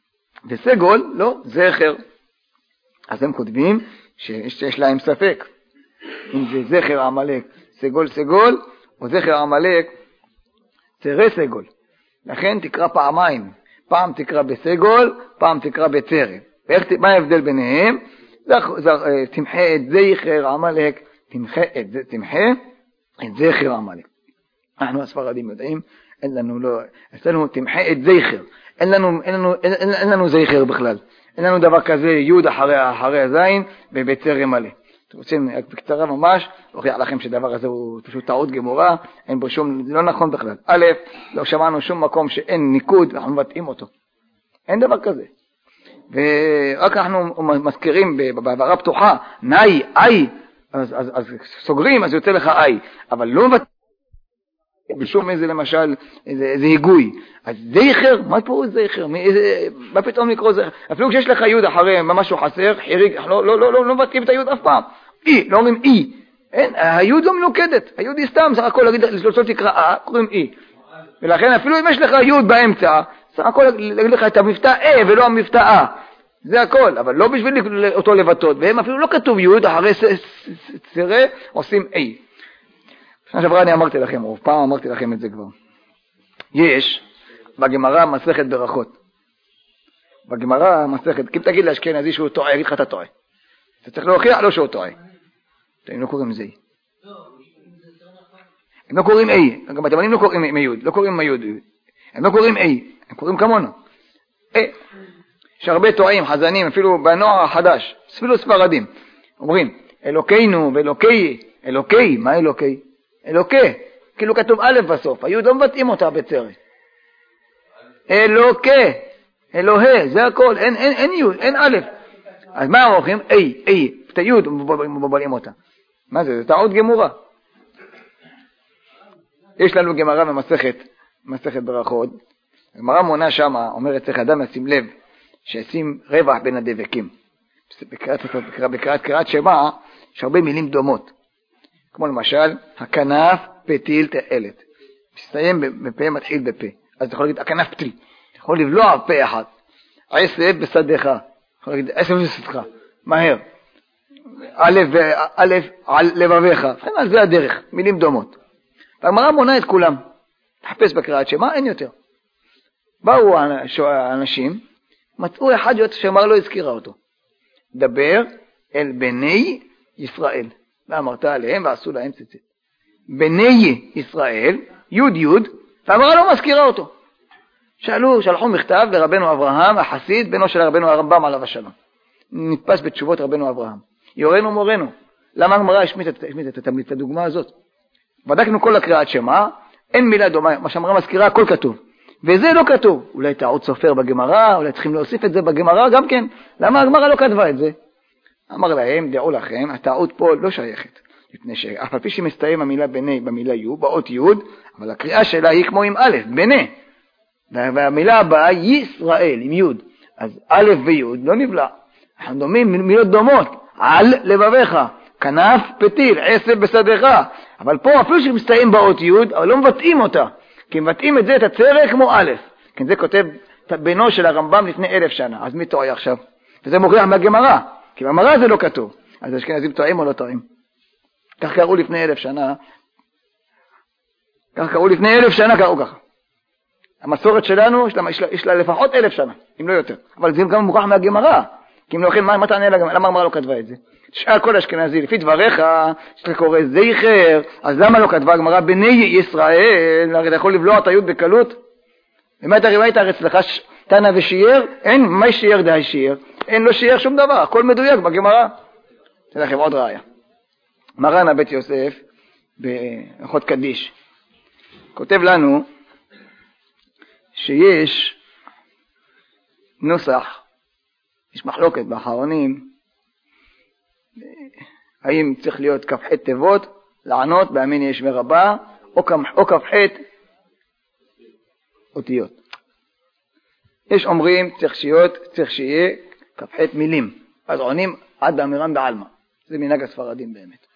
וסגול, לא, זכר. אז הם כותבים שיש להם ספק. אם זה זכר עמלק, סגול סגול, או זכר עמלק, צרה סגול. לכן תקרא פעמיים. פעם תקרא בסגול, פעם תקרא בצרה. מה ההבדל ביניהם? תמחה את זכר עמלק, תמחה את זכר עמלק. אנחנו הספרדים יודעים, אין לנו תמחה את זכר. אין לנו זכר בכלל. אין לנו דבר כזה יוד אחרי הזין ובצרה מלא. אתם רוצים בקצרה ממש, להוכיח לכם שדבר הזה הוא פשוט טעות גמורה, אין בו שום, זה לא נכון בכלל. א', לא שמענו שום מקום שאין ניקוד, אנחנו מבטאים אותו. אין דבר כזה. ורק אנחנו מזכירים בעברה פתוחה, נאי, אי, אז סוגרים, אז יוצא לך אי, אבל לא מבטאים בשום איזה למשל, איזה היגוי. אז זכר, מה פה זכר? מה פתאום לקרוא זכר? אפילו כשיש לך יוד אחרי משהו חסר, חיריק, לא מבטאים את היוד אף פעם. אי, לא אומרים אי. היוד לא מלוכדת, היוד היא סתם, סך הכל להגיד לשלושות תקרא קוראים אי. ולכן אפילו אם יש לך יוד באמצע, סך הכל להגיד לך את המבטא ולא המבטא זה הכל, אבל לא בשביל אותו לבטות, והם אפילו לא כתוב יוד, אחרי צרה עושים אי. שנה שעברה אני אמרתי לכם, או פעם אמרתי לכם את זה כבר. יש בגמרא מסכת ברכות. בגמרא מסכת, כי אם תגיד לאשכנזי שהוא טועה, יגיד לך אתה טועה. אתה צריך להוכיח לו שהוא טועה. הם לא קוראים זה. הם לא קוראים אי. גם התימנים לא קוראים עם יוד, לא קוראים עם יוד. הם לא קוראים אי, הם קוראים כמונו. יש הרבה טועים, חזנים, אפילו בנוער החדש, אפילו ספרדים. אומרים, אלוקינו ואלוקי, אלוקי, מה אלוקי? אלוקי, כאילו כתוב א' בסוף, היוד לא מבטאים אותה בצרה. אלוקי, אלוהי, זה הכל, אין יוד, אין א'. אז מה אומרים? אי, את היוד מבטאים אותה. מה זה? זה טעות גמורה. יש לנו גמרא במסכת ברכות. הגמרא מונה שמה, אומרת צריך אדם לשים לב, שישים רווח בין הדבקים. בקריאת שמע, יש הרבה מילים דומות. כמו למשל, הכנף פתיל תעלת. מסתיים בפה, מתחיל בפה. אז אתה יכול להגיד, הכנף פתיל. אתה יכול לבלוע פה אחד. עשב בשדך. אתה יכול להגיד, עשב בשדך. מהר. א' על לבביך. אז זה הדרך. מילים דומות. והגמרא מונה את כולם. תחפש בקריאת שמע, אין יותר. באו האנשים, מצאו אחד שאמר לא הזכירה אותו. דבר אל בני ישראל. ואמרת עליהם ועשו להם ציצית. בני ישראל, יוד יוד, ואמרה לא מזכירה אותו. שלחו מכתב לרבנו אברהם, החסיד, בנו של רבנו הרמב"ם עליו השלום. נתפס בתשובות רבנו אברהם. יורנו מורנו. למה הגמרא השמיט את הדוגמה הזאת? בדקנו כל הקריאת שמע, אין מילה דומה, מה שאמרה מזכירה, הכל כתוב. וזה לא כתוב. אולי טעות סופר בגמרא, אולי צריכים להוסיף את זה בגמרא גם כן. למה הגמרא לא כתבה את זה? אמר להם, דעו לכם, הטעות פה לא שייכת. לפני שאף על פי שמסתיים המילה בני במילה י', באות י', אבל הקריאה שלה היא כמו עם א', בני. והמילה הבאה ישראל, עם י'. אז א' וי' לא נבלע. אנחנו דומים מילות דומות. על לבביך, כנף פתיל, עשב בשדך. אבל פה אפילו שמסתיים באות י', אבל לא מבטאים אותה. כי מבטאים את זה, את הצרה כמו א'. כי זה כותב בנו של הרמב"ם לפני 1000 שנה. אז מי טועה עכשיו? וזה מוכיח מהגמרא. כי במראה זה לא כתוב. אז אשכנזים טועים או לא טועים? כך קראו לפני 1000 שנה. כך קראו לפני 1000 שנה, קראו ככה. המסורת שלנו, יש לה לפחות 1000 שנה, אם לא יותר. אבל זה גם מוכח מהגמרא. כי אם לא כן, מה תענה לגמרא? למה הגמרא לא כתבה את זה? תשאל כל אשכנזי, לפי דבריך, שאתה קורא זכר, אז למה לא כתבה הגמרא בני ישראל? הרי אתה יכול לבלוע את היוד בקלות? ומה אתה ארץ לך? תנא ושיער? אין, מה שיער די שיער? אין לו שיער שום דבר, הכל מדויק בגמרא. אתן לכם עוד ראיה. מרן הבית יוסף, בהלכות קדיש, כותב לנו שיש נוסח, יש מחלוקת באחרונים, האם צריך להיות כ"ח תיבות, לענות באמין יש מרבה, או כ"ח אותיות. יש אומרים צריך שיהיה כ"ח מילים, אז עונים עד באמירם בעלמא. זה מנהג הספרדים באמת.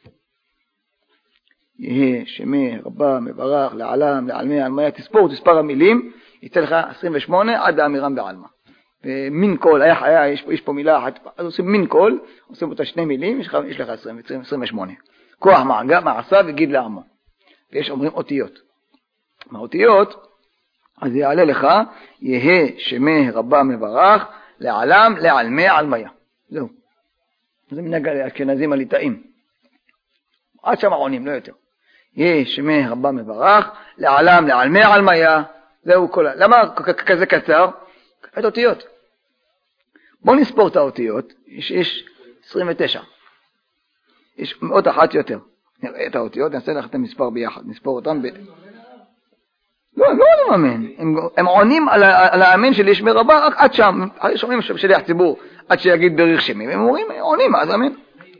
יהיה שמי רבה מברך לעלם לעלמי עלמיה, תספור המילים, יצא לך 28 עד באמירם בעלמא. מין קול, יש פה מילה אחת, אז עושים מין קול, עושים אותה שני מילים, יש לך 28. כוח מעשה וגיד לעמו. ויש אומרים אותיות. מהאותיות, אז יעלה לך, יהא שמי רבה מברך, לעלם, לעלמי, עלמיה. זהו. זה מנהג האשכנזים הליטאים. עד שם עונים, לא יותר. יהא שמי רבה מברך, לעלם, לעלמי, עלמיה. זהו כל... למה כזה קצר? את אותיות. בואו נספור את האותיות. יש 29. יש מאות אחת יותר. נראה את האותיות, נעשה לך את המספר ביחד. נספור אותם לא למאמן. הם עונים על האמן של ישמי רבה רק עד שם. שומעים שליח ציבור עד שיגיד בריך שמי. הם אומרים, עונים, אז אמן.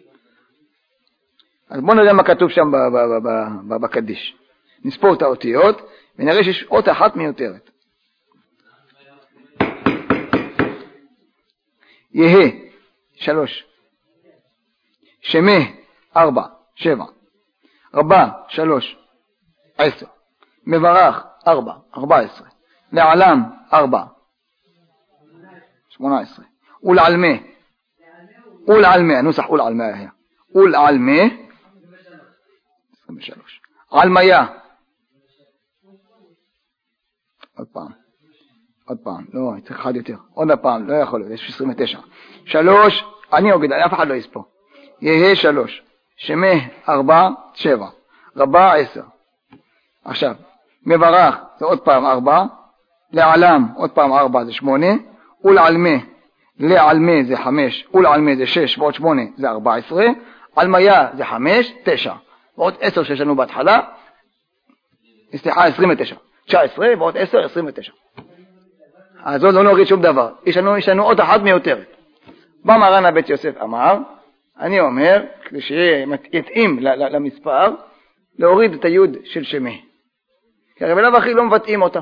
אז בואו נראה מה כתוב שם בקדיש. נספור את האותיות ונראה שיש אות אחת מיותרת. יהא 3, שמי 4, 7, רבה 3, 10, מברך 4, 14, לעלם 4, 18, ולעלמי, הנוסח ולעלמי היה, ולעלמי 23, עלמיה, עוד פעם, לא, צריך אחד יותר, עוד פעם, לא יכול להיות, יש 29, 3, אני אוגיד, אף אחד לא יספור, יהא 3, שמי 4, 7, רבה 10, עכשיו, מברך זה עוד פעם 4, לעלם עוד פעם 4 זה 8, ולעלמי, לעלמי זה 5, ולעלמי זה 6, ועוד 8 זה 14, עלמיה זה 5, 9, ועוד 10 שיש לנו בהתחלה, סליחה 29, 19 ועוד 10, 29. אז לא נוריד שום דבר, יש לנו עוד אחת מיותרת. בא מרן הבית יוסף אמר, אני אומר, כדי שיהיה יתאים למספר, להוריד את היוד של שמי. כי הרי בלב אחי לא מבטאים אותה.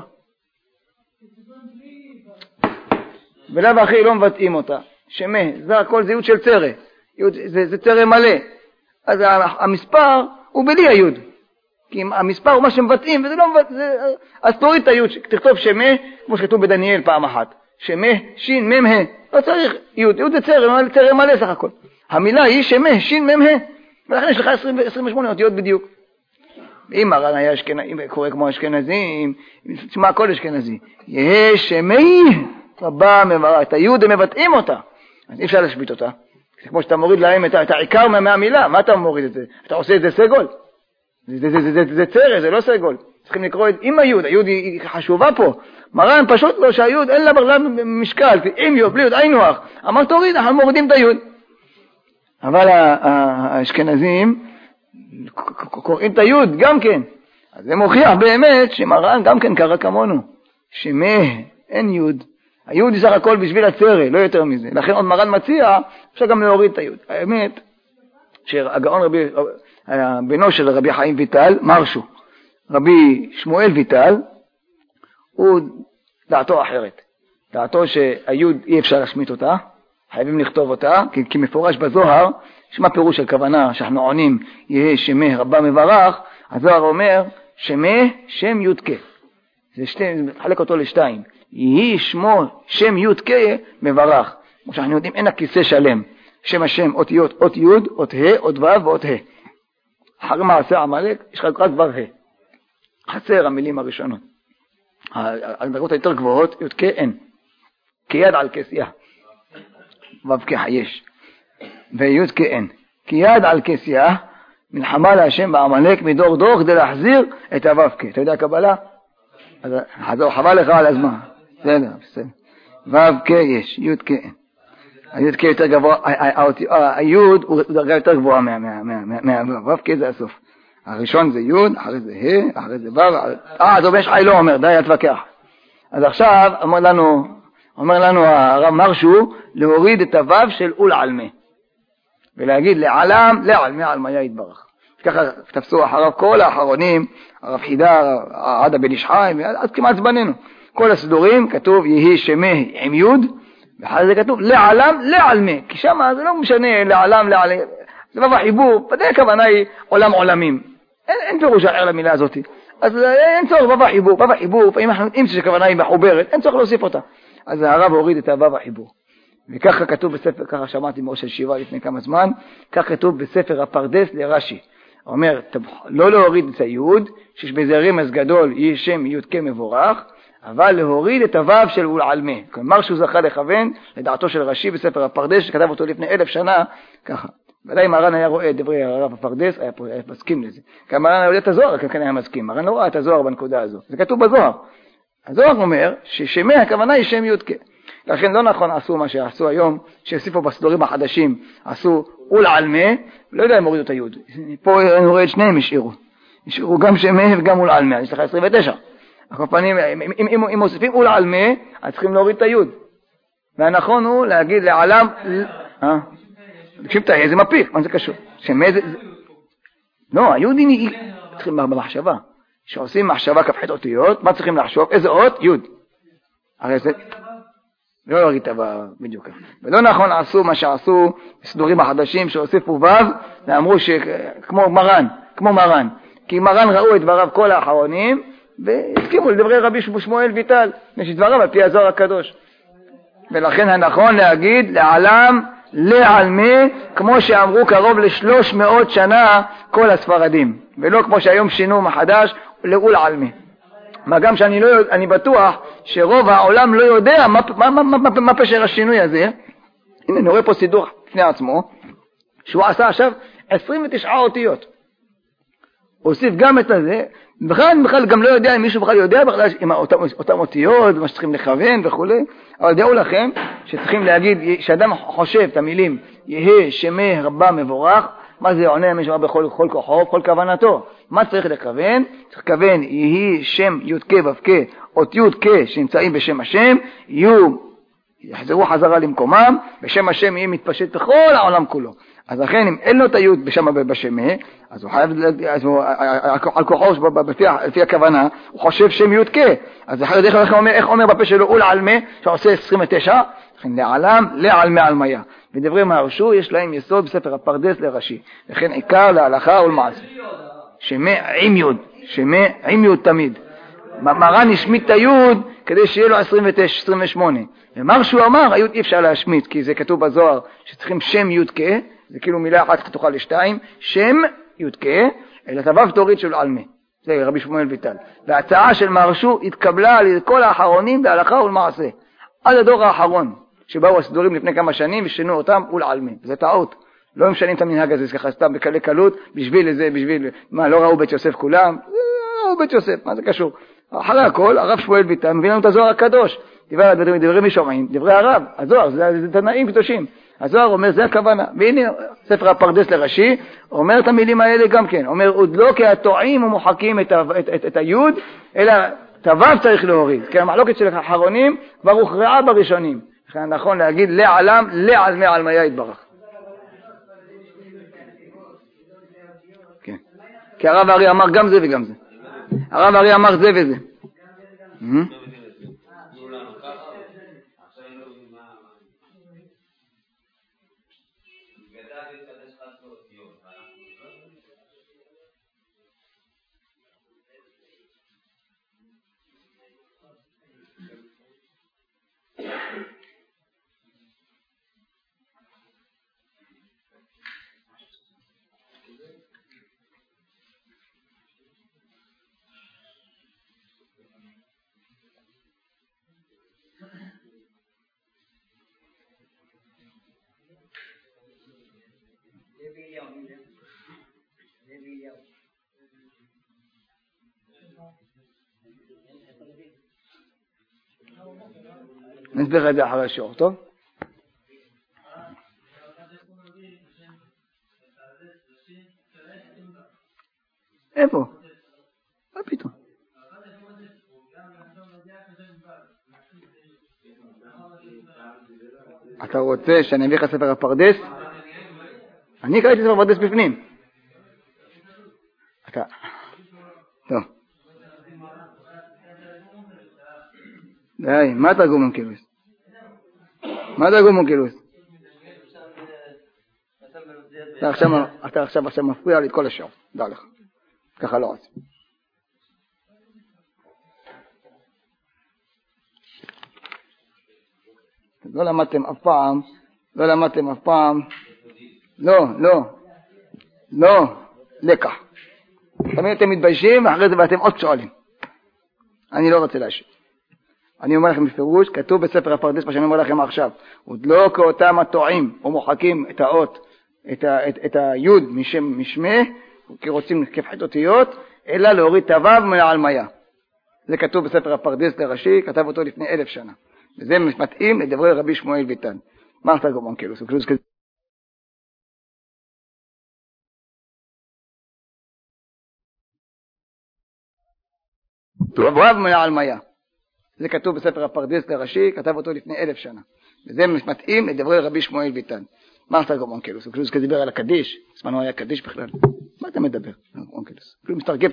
בלב אחי לא מבטאים אותה. שמי, זה הכל זה יוד של צרה. זה צרה מלא. אז המספר הוא בלי היוד. כי המספר הוא מה שמבטאים, וזה לא מבטאים. אז תוריד את היוד, תכתוב שמי, כמו שכתוב בדניאל פעם אחת. שמי, שין, ממה. לא צריך יוד. יוד זה צרה מלא סך הכל. המילה היא שמי, שין, ממה. ולכן יש לך 28 אותיות בדיוק. אם מרן היה אשכנזי, אם קורא כמו אשכנזים, תשמע הכל אשכנזי. יהא שמי רבה מברך. את היוד הם מבטאים אותה. אז אי אפשר להשביט אותה. זה כמו שאתה מוריד להם את העיקר מהמילה. מה אתה מוריד את זה? אתה עושה את זה סגול. זה צרה, זה לא סגול. צריכים לקרוא עם היוד. היוד היא חשובה פה. מרן פשוט לא שהיוד אין לה משקל. עם יוד, בלי יוד, אין נוח. אמר תוריד, אנחנו מורידים את היוד. אבל האשכנזים קוראים את היוד גם כן. אז זה מוכיח באמת שמרן גם כן קרא כמונו. שמי, אין יוד. היוד היא סך הכל בשביל הצרה, לא יותר מזה. לכן עוד מרן מציע, אפשר גם להוריד את היוד. האמת, שהגאון בנו של רבי חיים ויטל, מרשו, רבי שמואל ויטל, הוא דעתו אחרת. דעתו שהיוד אי אפשר להשמיט אותה, חייבים לכתוב אותה, כי מפורש בזוהר, שמה פירוש של כוונה שאנחנו עונים, יהא שמי רבה מברך, הזוהר אומר, שמי שם יודקה. זה חלק אותו לשתיים. יהי שמו שם יודקה מברך. כמו שאנחנו יודעים, אין הכיסא שלם. שם השם, אותיות, אות יוד, אות ה', אות ו' ואות ה'. אחרי מעשה עמלק, יש לך רק דבר ה'. חסר המילים הראשונות. הדרגות היותר גבוהות, יודקה אין. כיד על כסייה. ו' כחייש. ויודקה אין. כיד על כסייה, מלחמה להשם בעמלק מדור דור כדי להחזיר את הו"ק. אתה יודע קבלה? אז חבל לך על הזמן. בסדר, בסדר. ו"ק יש, יודקה אין. היוד יותר גבוה, היוד הוא דרגה יותר גבוהה מהו"ק זה הסוף. הראשון זה יוד, אחרי זה ה', אחרי זה ו', זה בש חי לא אומר, די התווכח. אז עכשיו אומר לנו הרב מרשו להוריד את הו"ב של ולעלמי. ולהגיד לעלם, לעלמי עלמיה יתברך. ככה תפסו אחריו כל האחרונים, הרב חידה, עד הבן איש חי, עד כמעט זבננו. כל הסדורים כתוב יהי שמי עם יוד, ואחרי זה כתוב לעלם, לעלמי, כי שם זה לא משנה לעלם, לעלמי, זה בבא חיבור, ודאי הכוונה היא עולם עולמים, אין פירוש אחר למילה הזאת, אז אין צורך בבא חיבור, פעמים אנחנו יודעים שהכוונה היא מחוברת, אין צורך להוסיף אותה, אז הרב הוריד את הוו החיבור. וככה כתוב בספר, ככה שמעתי מראש הישיבה לפני כמה זמן, כך כתוב בספר הפרדס לרש"י. אומר, לא להוריד את היוד, שיש בזה רמז גדול, יהיה שם יוד כמבורך, אבל להוריד את הוו של ולעלמה. כלומר שהוא זכה לכוון לדעתו של רש"י בספר הפרדס, שכתב אותו לפני 1000 שנה, ככה. ודאי מרן היה רואה את דברי הרב הפרדס, היה מסכים לזה. כי מרן היה יודע את הזוהר, כאן היה מסכים. מרן לא ראה את הזוהר בנקודה הזו. זה כתוב בזוהר. הזוהר אומר ששמי הכוונה היא שם יודקה. לכן לא נכון עשו מה שעשו היום, שהוסיפו בסידורים החדשים, עשו ולעלמה, לא יודע אם הורידו את היוד. פה אני רואה את שניהם השאירו גם שמי וגם ולעלמה, יש לך 29. על כל פנים, אם מוסיפים ולעלמה, אז צריכים להוריד את היוד. והנכון הוא להגיד לעלם, תקשיב תהיה, זה מפיק, מה זה קשור? שמי זה... לא, היודים צריכים במחשבה. כשעושים מחשבה כפחית אותיות, מה צריכים לחשוב? איזה אות? יוד. הרי זה... לא להוריד את הוו בדיוק. ולא נכון עשו מה שעשו בסדורים החדשים שהוסיפו וו, ואמרו שכמו מרן. כי מרן ראו את דבריו כל האחרונים, והסכימו לדברי רבי שמואל ויטל, יש דבריו על פי הזוהר הקדוש. ולכן הנכון להגיד לעלם, לעלמה, כמו שאמרו קרוב ל300 שנה כל הספרדים, ולא כמו שהיום שינו מחדש לעלמה. מה גם שאני בטוח שרוב העולם לא יודע מה פשר השינוי הזה. הנה נראה פה סידור לפני עצמו, שהוא עשה עכשיו 29 אותיות. הוסיף גם את הזה, בכלל גם לא יודע אם מישהו בכלל יודע בכלל עם אותם אותיות, מה שצריכים לכוון וכו'. אבל דעו לכם שצריכים להגיד, שאדם חושב את המילים, יהא שמי רבה מבורך, מה זה עונה המשמע בכל כוחו, בכל כוונתו. מה צריך לכוון? צריך לכוון, יהי שם יודקה ובקה, אות יודקה שנמצאים בשם השם, יחזרו חזרה למקומם, בשם השם יהיה מתפשט בכל העולם כולו. אז לכן אם אין לו את היוד בשם, אז הוא חייב, על כוחו, לפי הכוונה, הוא חושב שם יודקה. אז איך אומר בפה שלו, ולעלמה, שעושה 29, לכן לעלמה עלמיה. ודברי מהרש"ו יש להם יסוד בספר הפרדס לרש"י. לכן עיקר להלכה ולמעשה. שמי עם יוד תמיד. מרן השמיט את היוד כדי שיהיה לו 29, 28. ומר שהוא אמר, היוד אי אפשר להשמיט, כי זה כתוב בזוהר שצריכים שם יודקה, זה כאילו מילה אחת חתוכה לשתיים, שם יודקה, אלא תוו תוריד של עלמה. זה רבי שמואל ויטל. וההצעה של מהרש"ו התקבלה על כל האחרונים בהלכה ולמעשה. עד הדור האחרון, שבאו הסידורים לפני כמה שנים ושינו אותם ולעלמה. זה טעות. לא משנים את המנהג הזה, ככה סתם בקלי קלות, בשביל, מה, לא ראו בית יוסף כולם? לא ראו בית יוסף, מה זה קשור? אחרי הכל, הרב שמואל ויטל מביא לנו את הזוהר הקדוש. דברי מי שומעים? דברי הרב. הזוהר, זה תנאים קדושים. הזוהר אומר, זה הכוונה. והנה, ספר הפרדס לרש"י, אומר את המילים האלה גם כן. אומר, עוד לא כי הטועים ומוחקים את היוד, אלא תוו צריך להוריד. כי המחלוקת של האחרונים כבר הוכרעה בראשונים. לכן נכון להגיד, לעלמה עלמיה יתברך. כן. כי הרב ארי אמר גם זה וגם זה. הרב ארי אמר זה וזה. נסביר את זה אחרי השיעור, טוב? איפה? מה פתאום? אתה רוצה שאני אביא לך ספר הפרדס? אני קראתי ספר הפרדס בפנים. אתה... טוב. די, מה תרגום אונקלוס? מה תרגום אונקלוס? אתה עכשיו מפריע לי את כל השעות. דע לך. ככה לא עושה. לא למדתם אף פעם, לא, לקח. תמיד אתם מתביישים, ואחרי זה ואתם עוד שואלים. אני לא רוצה להשיב. אני אומר לכם בפירוש, כתוב בספר הפרדס, מה שאני אומר לכם עכשיו, עוד לא כאותם הטועים, או מוחקים את האות, את היוד משמה, כי רוצים כפחית אותיות, אלא להוריד תוו מהעלמיה. זה כתוב בספר הפרדס לראשי, כתב אותו לפני 1000 שנה. וזה מתאים לדברי רבי שמואל ויטל. מה אתה גומר אונקלוס? תוו מהעלמיה. זה כתוב בספר הפרדס לראשי, כתב אותו לפני 1000 שנה. וזה מתאים לדברי רבי שמואל ויטל. מה אתה גומר אונקלוס? אונקלוס כדיבר על הקדיש, זמנו היה קדיש בכלל. מה אתה מדבר? אונקלוס. כאילו מסתרגם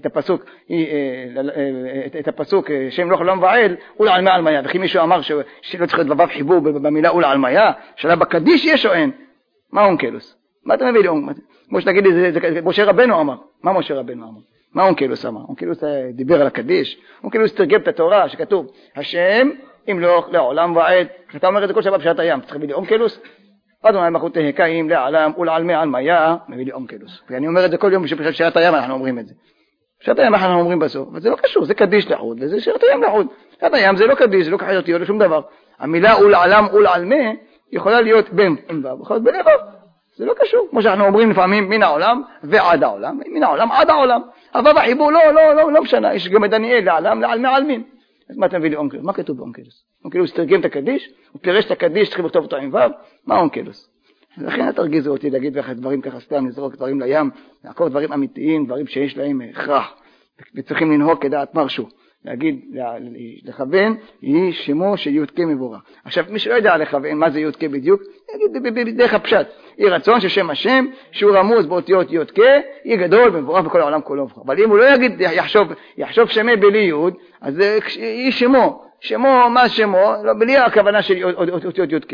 את הפסוק שם לא חלום ועל, אולה על מעלמיה. וכי מישהו אמר שלא צריך להיות בבב חיבור במילה אולה על מיה, שאלה בקדיש יש או אין? מה אונקלוס? מה אתה מביא לי? כמו שתגיד לי, זה משה רבנו אמר. מה משה רבנו אמר? מה אונקלוס אמר? אונקלוס דיבר על הקדיש. אונקלוס תרגם את התורה שכתוב, השם ימלוך לעולם ועד. אתה אומר את זה כל שבת בשעת הים, צריך להביא לי אונקלוס? אדוני מלכותך קיים לעלם ולעלמי עלמיה, מביא לי אונקלוס. ואני אומר את זה כל יום בשעת הים אנחנו אומרים את זה. בשעת הים אנחנו אומרים בסוף, אבל זה לא קשור, זה קדיש לחוד, וזה שעת הים לחוד. שעת הים זה לא קדיש, זה לא כחית אותיות, לא שום דבר. המילה ולעלם ולעלמי יכולה להיות בין ו', יכול להיות בין ו'. זה לא קשור, כמו שאנחנו אומרים לפעמים מן העולם ועד העולם, מן העולם עד העולם. אבל בחיבור לא משנה, יש גם את דניאל לעלם לעלמי עלמין. אז מה אתה מביא לי אונקלוס? מה כתוב באונקלוס? אונקלוס תרגם את הקדיש, הוא פירש את הקדיש, צריכים לכתוב אותו עם ו', מה אונקלוס? לכן אל תרגיזו אותי להגיד לך דברים ככה סתם, לזרוק דברים לים, לעקור דברים אמיתיים, דברים שיש להם הכרח, וצריכים לנהוג כדעת מרשו, להגיד, לכוון, יהי שמו של י"ק מבורא. עכשיו, מי שלא יודע לכוון מה זה י"ק בדיוק, יגיד בדרך הפשט, יהי רצון ששם השם, שהוא רמוז באותיות י"ק, יהי גדול ומבורא בכל העולם כולו. אבל אם הוא לא יגיד, יחשוב שמי בלי יוד, אז יהי שמו, מה שמו, לא, בלי הכוונה של אותיות י"ק,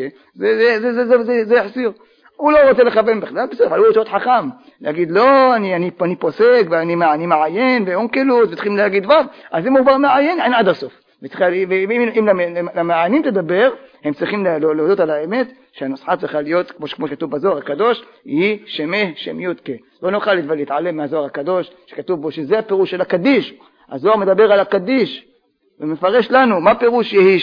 זה יחסיר. הוא לא רוצה לכוון בכלל, בסדר, אבל הוא רוצה להיות חכם, להגיד לא, אני פוסק ואני מעיין ואונקלוס, וצריכים להגיד ו', אז אם הוא כבר מעיין, אין עד הסוף. ואם למעיינים תדבר, הם צריכים להודות על האמת, שהנוסחה צריכה להיות, כמו שכתוב בזוהר הקדוש, היא שם י"ק. לא נוכל להתעלם מהזוהר הקדוש, שכתוב בו שזה הפירוש של הקדיש. הזוהר מדבר על הקדיש, ומפרש לנו, מה פירוש יהי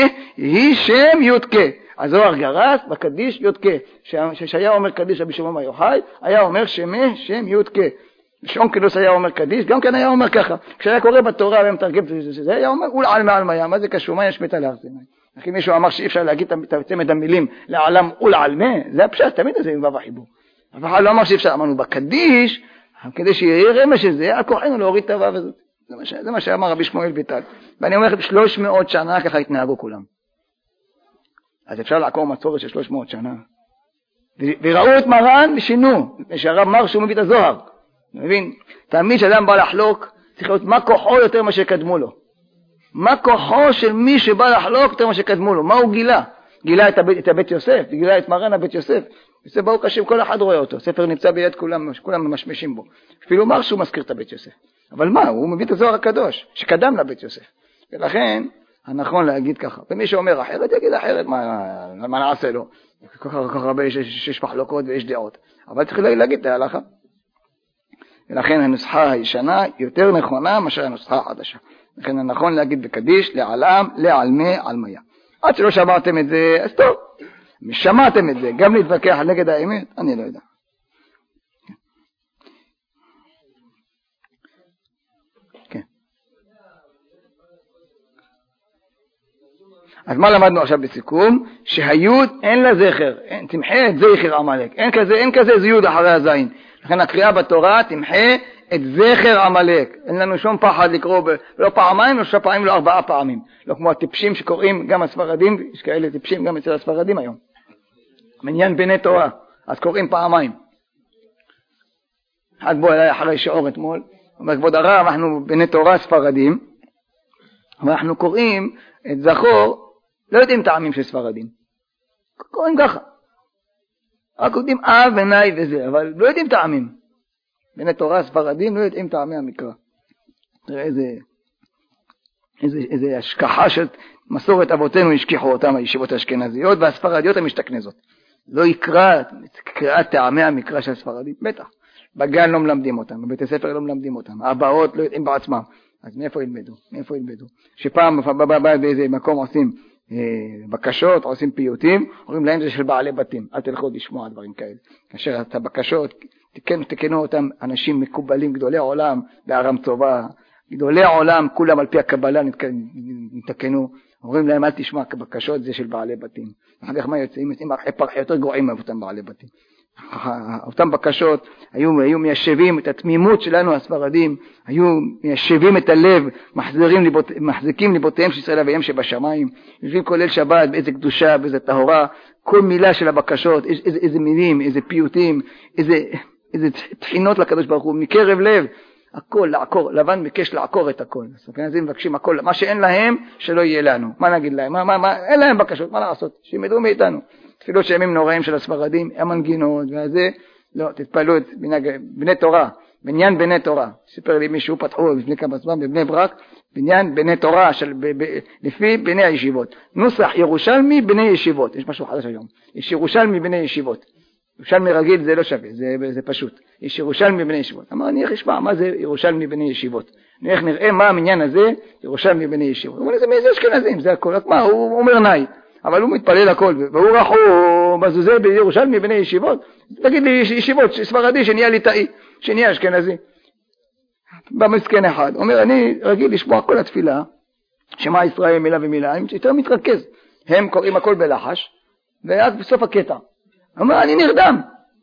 שם י"ק. הזוהר גרס בקדיש י"ק, שהיה אומר קדיש רבי שמעון בר יוחאי, היה אומר שם י"ק. שאונקלוס היה אומר קדיש, גם כן היה אומר ככה. כשהיה קורא בתורה והם תרגם שזה, היה אומר ולעלמי עלמיה, מה זה קשור? מה יש בית לארץ? אחי מישהו אמר שאי אפשר להגיד את צמד המילים לעלם ולעלמי, זה הפשט, תמיד זה עם ו' החיבור. אבל לא אמר שאי אפשר, אמרנו בקדיש, כדי שיהיה רמז שזה, על כוחנו להוריד את הו' הזאת. זה מה שאמר רבי שמואל ויטל. ואני אומר לכם, 300 שנה ככה התנהגו כולם. אז אפשר לעקור מסורת של 300 שנה. וראו את מרן ושינו, שהרב מר שהוא מביא את הזוהר. מבין? תמיד שאדם בא לחלוק, צריך להיות מה כוחו יותר מה שקדמו לו. מה כוחו של מי שבא לחלוק יותר מה שקדמו לו. מה הוא גילה? גילה את הבית יוסף, גילה את מרן הבית יוסף. זה ברוך השם, כל אחד רואה אותו. ספר נמצא ביד כולם ממשמשים בו. אפילו מר שהוא מזכיר את הבית יוסף. אבל מה? הוא מביא את הזוהר הקדוש, שקדם לבית יוסף. ולכן, הנכון להגיד ככה. ומי שאומר אחרת, יגיד אחרת, מה נעשה לו? כל כך הרבה יש מחלוקות ויש דעות. אבל צריך להגיד את ההלכה. ולכן הנוסחה הישנה יותר נכונה מאשר הנוסחה החדשה. לכן הנכון להגיד בקדיש, לעלם, לעלמי, עלמיה. עד שלא שמעתם את זה, אז טוב. שמעתם את זה, גם להתווכח נגד האמת, אני לא יודע. כן. אז מה למדנו עכשיו בסיכום? שהיוד אין לה זכר, תמחה את זכר עמלק, אין כזה זיוד אחרי הזין. לכן הקריאה בתורה תמחה את זכר עמלק. אין לנו שום פחד לקרוא לא פעמיים, לא 3 פעמים, לא 4 פעמים. לא כמו הטיפשים שקוראים גם הספרדים, יש כאלה טיפשים גם אצל הספרדים היום. מניין בני תורה, אז קוראים פעמיים. אחד בוא אליי אחרי שיעור אתמול, אומר כבוד הרב, אנחנו בני תורה ספרדים, ואנחנו קוראים את זכור, לא יודעים טעמים של ספרדים. קוראים ככה. רק יודעים אב ונאי וזה, אבל לא יודעים טעמים. בני תורה ספרדים לא יודעים טעמי המקרא. תראה איזה איזה השכחה של מסורת אבותינו, השכיחו אותם הישיבות האשכנזיות, והספרדיות המשתכנזות. לא יקרא קריאת טעמי המקרא של הספרדים, בטח. בגן לא מלמדים אותם, בבית הספר לא מלמדים אותם, האבהות לא יודעים בעצמם. אז מאיפה ילמדו? שפעם באיזה מקום עושים בקשות, עושים פיוטים, אומרים להם זה של בעלי בתים, אל תלכו לשמוע דברים כאלה. כאשר את הבקשות, תקנו אותם אנשים מקובלים, גדולי עולם, בארם צובה, גדולי עולם, כולם על פי הקבלה נתקנו, אומרים להם אל תשמע, בקשות זה של בעלי בתים. אחר כך מה יוצאים? יוצאים יותר גרועים מאותם בעלי בתים. אותם בקשות היו מיישבים את התמימות שלנו הספרדים, היו מיישבים את הלב, מחזיקים ליבותיהם של ישראל אביהם שבשמיים, יושבים כולל שבת באיזה קדושה, באיזה טהרה, כל מילה של הבקשות, איזה מילים, איזה פיוטים, איזה תחינות לקדוש ברוך הוא, מקרב לב, הכל לעקור, לבן ביקש לעקור את הכל. הספרדים מבקשים הכל, מה שאין להם שלא יהיה לנו. מה נגיד להם? אין להם בקשות, מה לעשות? שימדו מאיתנו. תפילות שימים נוראים של הספרדים, המנגינות והזה, לא, תתפלו את בני תורה, בניין בני תורה. סיפר לי מישהו, פתחו לפני כמה זמן בבני ברק, בניין בני תורה לפי בני הישיבות. נוסח ירושלמי בני ישיבות, יש משהו חדש היום. יש ירושלמי בני ישיבות. ירושלמי רגיל זה לא שווה, זה פשוט. יש ירושלמי בני ישיבות. אמר, אני איך אשמע, מה זה ירושלמי בני ישיבות? אני איך נראה מה המניין הזה, ירושלמי בני ישיבות. הוא אומר, זה מאיזה אשכנזים, זה הכל. מה, הוא אומר נאי. אבל הוא מתפלל הכל, והוא רחו מזוזה בירושלמי בני ישיבות. תגיד לי ישיבות, ספרדי שנהיה ליטאי, שנהיה אשכנזי. במסכן אחד. הוא אומר, אני רגיל לשמוע כל התפילה, שמה ישראל מילה ומילה, אני יותר מתרכז. הם קוראים הכל בלחש, ואז בסוף הקטע. הוא אומר, אני נרדם.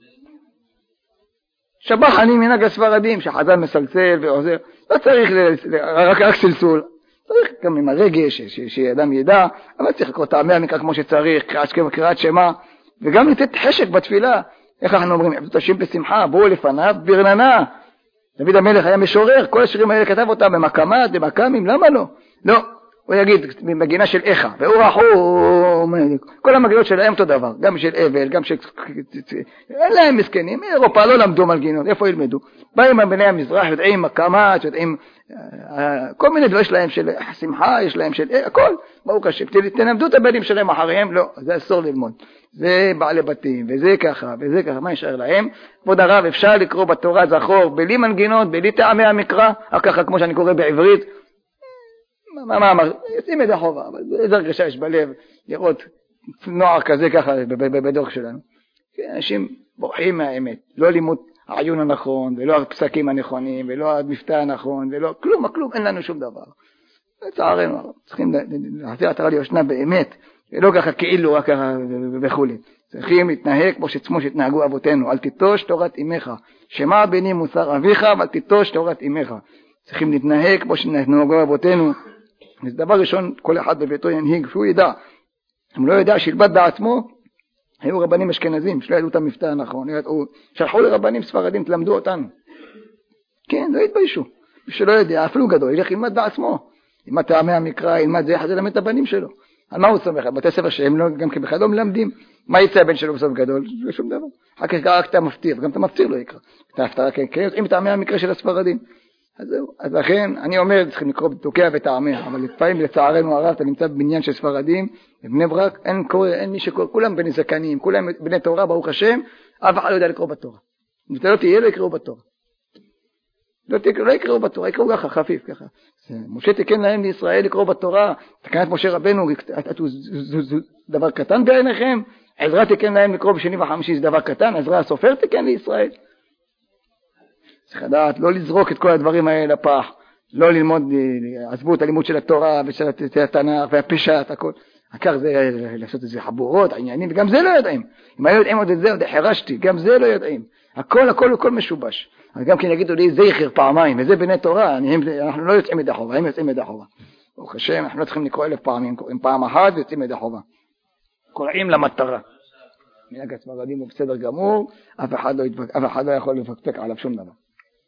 שבח אני מנהג הספרדים, שחזן מסלסל ועוזר. לא צריך רק סלסול. צריך גם עם הרגש, שאדם ידע, אבל צריך לקרוא טעמי המקרא כמו שצריך, קריאת שמע, וגם לתת חשק בתפילה. איך אנחנו אומרים? עבדו תשים בשמחה, בואו לפניו ברננה. דוד המלך היה משורר, כל השירים האלה כתב אותם במקמת, במקמים, למה לא? לא, הוא יגיד, מגינה של איכה, והוא רחו, כל המגינות שלהם אותו דבר, גם של אבל, גם של... אין להם מסכנים, אירופה לא למדו מלגינות, איפה ילמדו? באים בני המזרח, יודעים מקמת, יודעים... כל מיני דברים שלהם של שמחה, יש להם של הכל, ברוך השם, תנמדו את הבנים שלהם אחריהם, לא, זה אסור ללמוד, זה בעלי בתים, וזה ככה, מה ישאר להם? כבוד הרב, אפשר לקרוא בתורה זכור, בלי מנגינות, בלי טעמי המקרא, ככה כמו שאני קורא בעברית, מה אמר, יוצאים את החובה, אבל איזה הרגשה יש בלב, לראות נוער כזה ככה בדוח שלנו, אנשים בורחים מהאמת, לא לימוד העיון הנכון, ולא הפסקים הנכונים, ולא המבטא הנכון, ולא כלום, אין לנו שום דבר. לצערנו, צריכים להחזיר עטרה ליושנה באמת, ולא ככה כאילו, רק ככה וכו'. צריכים להתנהג כמו שהתנהגו אבותינו, אל תיטוש תורת אמך, שמע בני מוסר אביך, ואל תיטוש תורת אמך. צריכים להתנהג כמו שהתנהגו אבותינו. וזה דבר ראשון, כל אחד בביתו ינהיג, שהוא ידע. אם לא יודע, שילבד בעצמו, היו רבנים אשכנזים שלא ידעו את המבטא הנכון, שלחו לרבנים ספרדים, תלמדו אותנו. כן, לא התביישו. מי שלא יודע, אפילו גדול, ילך ילמד בעצמו. ילמד טעמי המקרא, ילמד זה, יחד ילמד את הבנים שלו. על מה הוא סומך? בתי ספר שהם לא, גם בכלל לא מלמדים. מה יצא הבן שלו בסוף גדול? זה שום דבר. אחר כך רק אתה מפתיר, גם אתה מפתיר לא יקרא. אתה הפתרה כן, יוצאים טעמי המקרא של הספרדים. אז זהו. אז לכן, אני אומר, צריכים לקרוא בתוקע וטעמיה, אבל לפעמים לצערנו הרב, אתה נמצא בבניין של ספרדים, בבני ברק, אין מי שקורא, כולם בני זקנים, כולם בני תורה, ברוך השם, אף אחד לא יודע לקרוא בתורה. אם אתה לא תהיה, לא יקראו בתורה. לא יקראו בתורה, יקראו ככה, חפיף, ככה. משה תיקן להם לישראל לקרוא בתורה, תקנת משה רבנו, זה דבר קטן בעיניכם, עזרא תיקן להם לקרוא בשני וחמישי, זה דבר קטן, עזרא הסופר תיקן לישראל. צריך לדעת, לא לזרוק את כל הדברים האלה לפח, לא ללמוד, עזבו את הלימוד של התורה ושל התנ"ך והפשט, הכל. העיקר זה לעשות איזה חבורות, עניינים, וגם זה לא יודעים. אם היו יודעים עוד את זה, עוד חרשתי, גם זה לא יודעים. הכל משובש. אז גם כן יגידו לי, זכר פעמיים, וזה בני תורה, אנחנו לא יוצאים ידי חובה, הם יוצאים ידי חובה. ברוך השם, אנחנו לא צריכים לקרוא 1000 פעמים, קוראים פעם אחת ויוצאים ידי חובה. קוראים למטרה. מנהג הספרדים הוא בסדר גמור, אף אחד לא יכול לפקפק עליו שום דבר.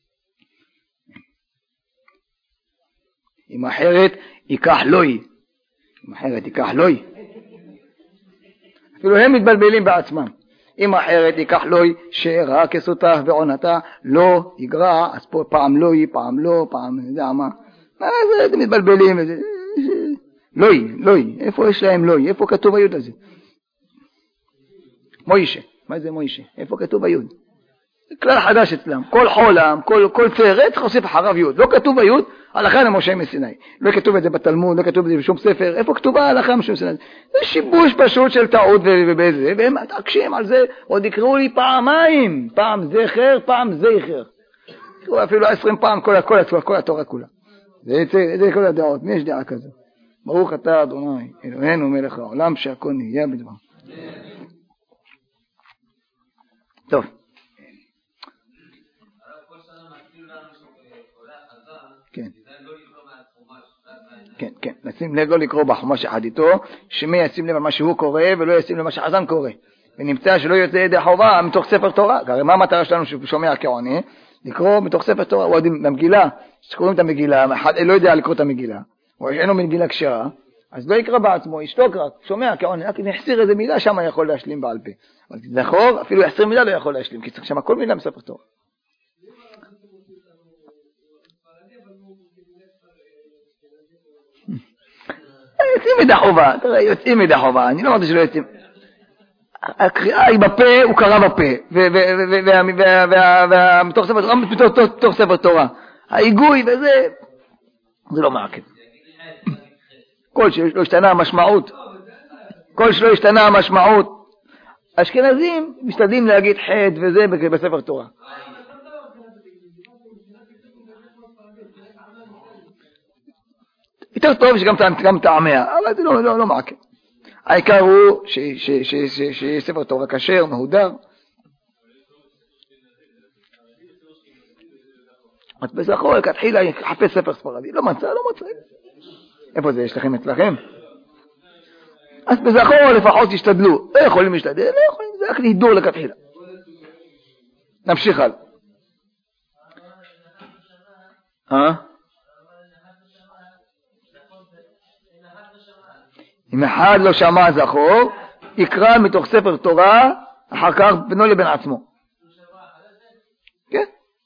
אם אחרת ייקח לוי. אפילו הם מתבלבלים בעצמם. אם אחרת ייקח לוי שרע כסותך ועונתה לא יגרע, אז פה פעם לוי, פעם לא, פעם זה מה. זה מתבלבלים. לוי, איפה יש להם לוי? איפה כתוב היוד הזה? מוישה, מה זה מוישה? איפה כתוב היוד? זה כלל חדש אצלם, כל חולם, כל צער צריך להוסיף אחריו יוד, לא כתוב היוד, הלכה למשה מסיני, לא כתוב את זה בתלמוד, לא כתוב את זה בשום ספר, איפה כתובה ההלכה למשה מסיני? זה שיבוש פשוט של טעות ובזה, והם מתעקשים על זה, עוד יקראו לי פעמיים, פעם זכר, פעם זכר, יקראו אפילו 20 פעם כל התורה כולה, זה כל הדעות, מי יש דעה כזו? ברוך אתה אדוני, אלוהינו מלך העולם, שהכל נהיה בדבר. טוב. כן, נשים לב לא לקרוא בחומש אחד איתו, שמי ישים לב על מה שהוא קורא ולא ישים לב על מה שחזן קורא, ונמצא שלא יוצא ידי חובה מתוך ספר תורה, הרי מה המטרה שלנו ששומע כעונה? לקרוא מתוך ספר תורה, הוא עדים במגילה, שקוראים את המגילה, אחד לא יודע לקרוא את המגילה, או אין לו מגילה כשרה, אז לא יקרא בעצמו, ישתוק רק, שומע כעונה, רק נחסיר איזה מילה שם יכול להשלים בעל פה, אבל תזכור, אפילו 20 מילה לא יכול להשלים, כי צריך שם כל מילה מספר תורה. יוצאים מידי חובה, תראה, יוצאים מידי חובה, אני לא אמרתי שלא יוצאים. הקריאה היא בפה, הוא קרא בפה, ומתוך ספר תורה, ההיגוי וזה, זה לא מעקב. כל שלא השתנה המשמעות, אשכנזים משתדלים להגיד חד וזה בספר תורה. יותר טוב שגם טעמיה, אבל זה לא מעקב. העיקר הוא שיש ספר תורה כשר, מהודר. אז בזכור, כתחילה יחפש ספר ספרדי. לא מצא. איפה זה? יש לכם אצלכם? אז בזכור לפחות תשתדלו. לא יכולים להשתדל, לא יכולים, זה רק להידור לכתחילה. נמשיך הלאה. אם אחד לא שמע זכור, יקרא מתוך ספר תורה, אחר כך בינו לבין עצמו. כן?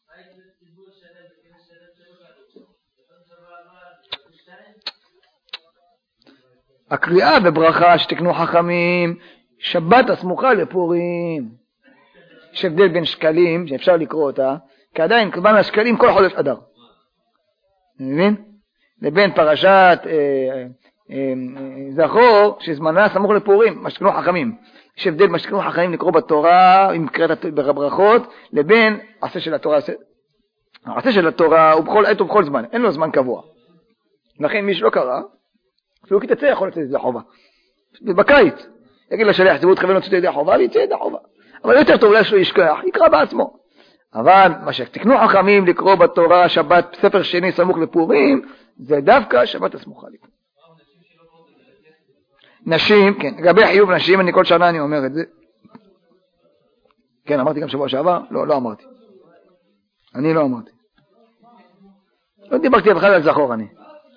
הקריאה בברכה שתקנו חכמים, שבת הסמוכה לפורים. יש הבדל בין שקלים, שאפשר לקרוא אותה, כי עדיין כמובן השקלים כל חודש אדר. מבין? לבין פרשת זכור שזמנה סמוך לפורים, מה שתקנו חכמים. יש הבדל מה שתקנו חכמים לקרוא בתורה, עם קריאת ברכות, לבין עשה של התורה. העשה של התורה הוא בכל עת ובכל זמן, אין לו זמן קבוע. לכן מי שלא קרא, אפילו כי תצא יכול לצאת ידי חובה. בקיץ, יגיד לשליח, תבואו תכוון לצאת ידי חובה, ויצא ידי חובה. אבל יותר טוב אולי שלא ישכח, יקרא בעצמו. אבל מה שתקנו חכמים לקרוא בתורה שבת ספר שני סמוך לפורים, זה דווקא שבת הסמוכה לפורים. נשים, כן, לגבי חיוב נשים, אני כל שנה אני אומר את זה. כן, אמרתי גם שבוע שעבר? לא אמרתי. אני לא אמרתי. לא דיברתי בכלל על זכור אני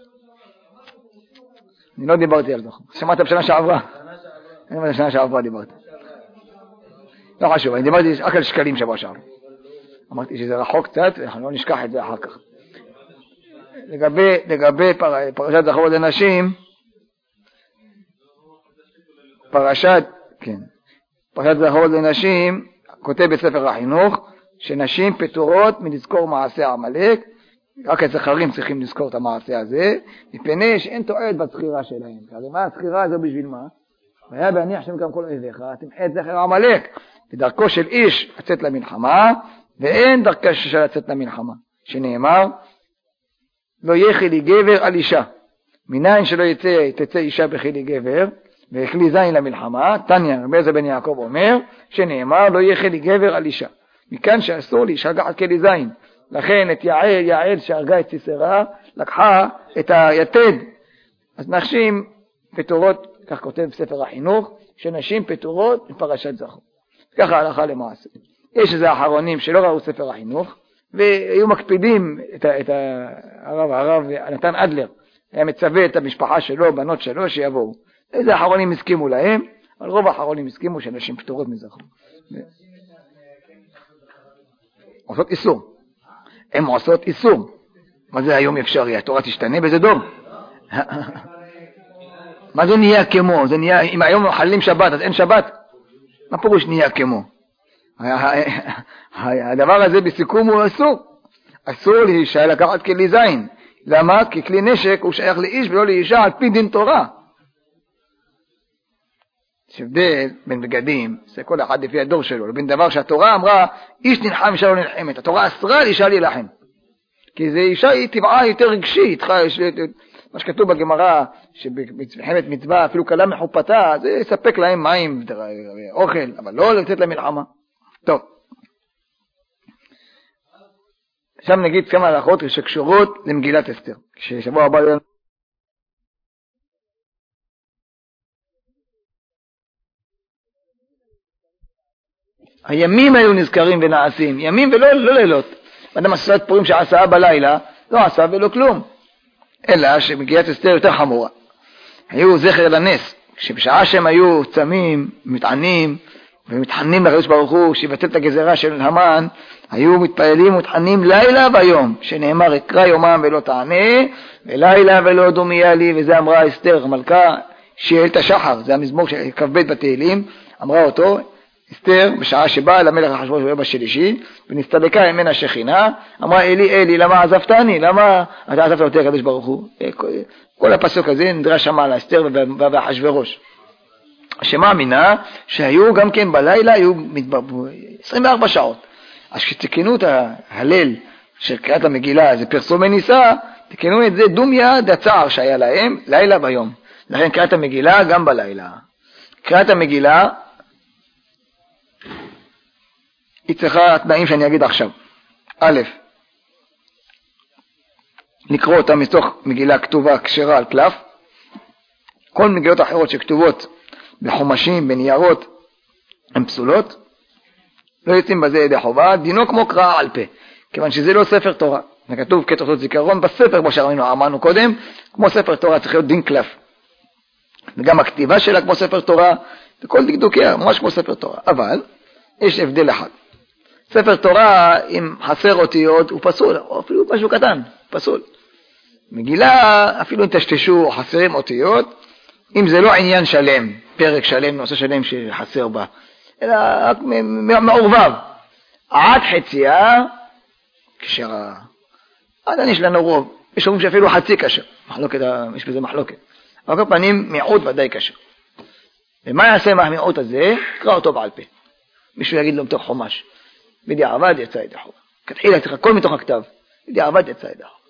לא דיברתי על זכור. שמעת בשנה שעברה? אני אומר, בשנה שעברה דיברתי. לא חשוב, אני דיברתי רק על שקלים שבוע שעברה. אמרתי שזה רחוק קצת, ואנחנו לא נשכח את זה אחר כך. לגבי פרשת זכור לנשים, פרשת זכור לנשים, כותב בספר החינוך, שנשים פטורות מלזכור מעשה עמלק, רק הזכרים צריכים לזכור את המעשה הזה, מפני שאין תועלת בזכירה שלהם. הרי מה הזכירה הזו בשביל מה? והיה בהניח שם גם כל אויביך, תמחה את זכר עמלק, ודרכו של איש לצאת למלחמה, ואין דרכה של לצאת למלחמה, שנאמר, לא יהיה חילי גבר על אישה, מניין שלא תצא אישה בחילי גבר, וכלי זין למלחמה, תניא רבי אליעזר בן יעקב אומר, שנאמר לא יהיה חילי גבר על אישה, מכאן שאסור לאישה לקחת כלי זין, לכן את יעל שהרגה את סיסרה, לקחה את היתד, אז נשים פטורות, כך כותב בספר החינוך, שנשים פטורות מפרשת זכור, ככה הלכה למעשה. יש איזה אחרונים שלא ראו ספר החינוך, והיו מקפידים את הרב נתן אדלר, היה מצווה את המשפחה שלו, בנות שלו, שיבואו. איזה אחרונים הסכימו להם, אבל רוב האחרונים הסכימו שנשים פטורות מזכור. עושות איסור. הן עושות איסור. מה זה היום אפשרי? התורה תשתנה באיזה דור? מה זה נהיה כמו? זה נהיה, אם היום מחללים שבת, אז אין שבת? מה פירוש נהיה כמו? הדבר הזה בסיכום הוא אסור. אסור לאישה לקחת כלי זין. למה? כי כלי נשק הוא שייך לאיש ולא לאישה על פי דין תורה. יש הבדל בין בגדים, זה כל אחד לפי הדור שלו, לבין דבר שהתורה אמרה, איש נלחם, אישה לא נלחמת. התורה אסרה לאישה להילחם. כי זה אישה היא טבעה יותר רגשית. מה שכתוב בגמרא, שבמלחמת מצווה, אפילו קלה מחופתה, זה יספק להם מים, אוכל, אבל לא לצאת למלחמה. טוב. עכשיו נגיד כמה הלכות שקשורות למגילת אסתר. כששבוע הבא הימים היו נזכרים ונעשים, ימים ולא לילות. אדם עשה את פורים שעשה בלילה, לא עשה ולא כלום. אלא שמגילת אסתר יותר חמורה. היו זכר לנס, כשבשעה שהם היו צמים, מתענים, ומתחנים לקדוש ברוך הוא, שיבטל את הגזרה של המן, היו מתפללים ומתחנים לילה ויום, שנאמר, אקרא יומם ולא תענה, ולילה ולא דומיה לי, וזה אמרה אסתר, המלכה, שאלת השחר, זה המזמור של כ"ב בתהילים, אמרה אותו, אסתר, בשעה שבאה למלך אחשוורוש ביום השלישי, ונסתלקה ממנה שכינה, אמרה, אלי, אלי, למה עזבתני? למה אתה עזבת אותי הקדוש ברוך הוא? כל הפסוק הזה נדרש שם על אסתר ואחשוורוש. שמאמינה שהיו גם כן בלילה, היו 24 שעות. אז כשתקנו את ההלל של קריאת המגילה, זה פרסומי ניסה, תקנו את זה דומיה דצער שהיה להם, לילה ביום. לכן קריאת המגילה גם בלילה. קריאת המגילה, היא צריכה התנאים שאני אגיד עכשיו. א', לקרוא אותה מתוך מגילה כתובה כשרה על קלף. כל מגילות אחרות שכתובות בחומשים, בניירות, הן פסולות. לא יוצאים בזה ידי חובה, דינו כמו קראה על פה. כיוון שזה לא ספר תורה. זה כתוב כתובות זיכרון בספר, כמו שאמרנו קודם, כמו ספר תורה צריך להיות דין קלף. וגם הכתיבה שלה כמו ספר תורה, וכל דקדוקיה, ממש כמו ספר תורה. אבל יש הבדל אחד. ספר תורה, אם חסר אותיות, הוא פסול, או אפילו משהו קטן, פסול. מגילה, אפילו אם תשתשו, חסרים אותיות, אם זה לא עניין שלם, פרק שלם, נושא שלם שחסר בה, אלא רק מעורבב. עד חצייה, כשרה. עדיין יש לנו רוב. יש אומרים שאפילו חצי קשר. מחלוקת, יש בזה מחלוקת. אבל כל פנים, מיעוט ודאי קשר. ומה יעשה מהמיעוט הזה? קרא אותו בעל פה. מישהו יגיד לו מתוך חומש. בדיעבד יצא ידי חובה. כתחילה צריך הכל מתוך הכתב. בדיעבד יצא ידי חובה.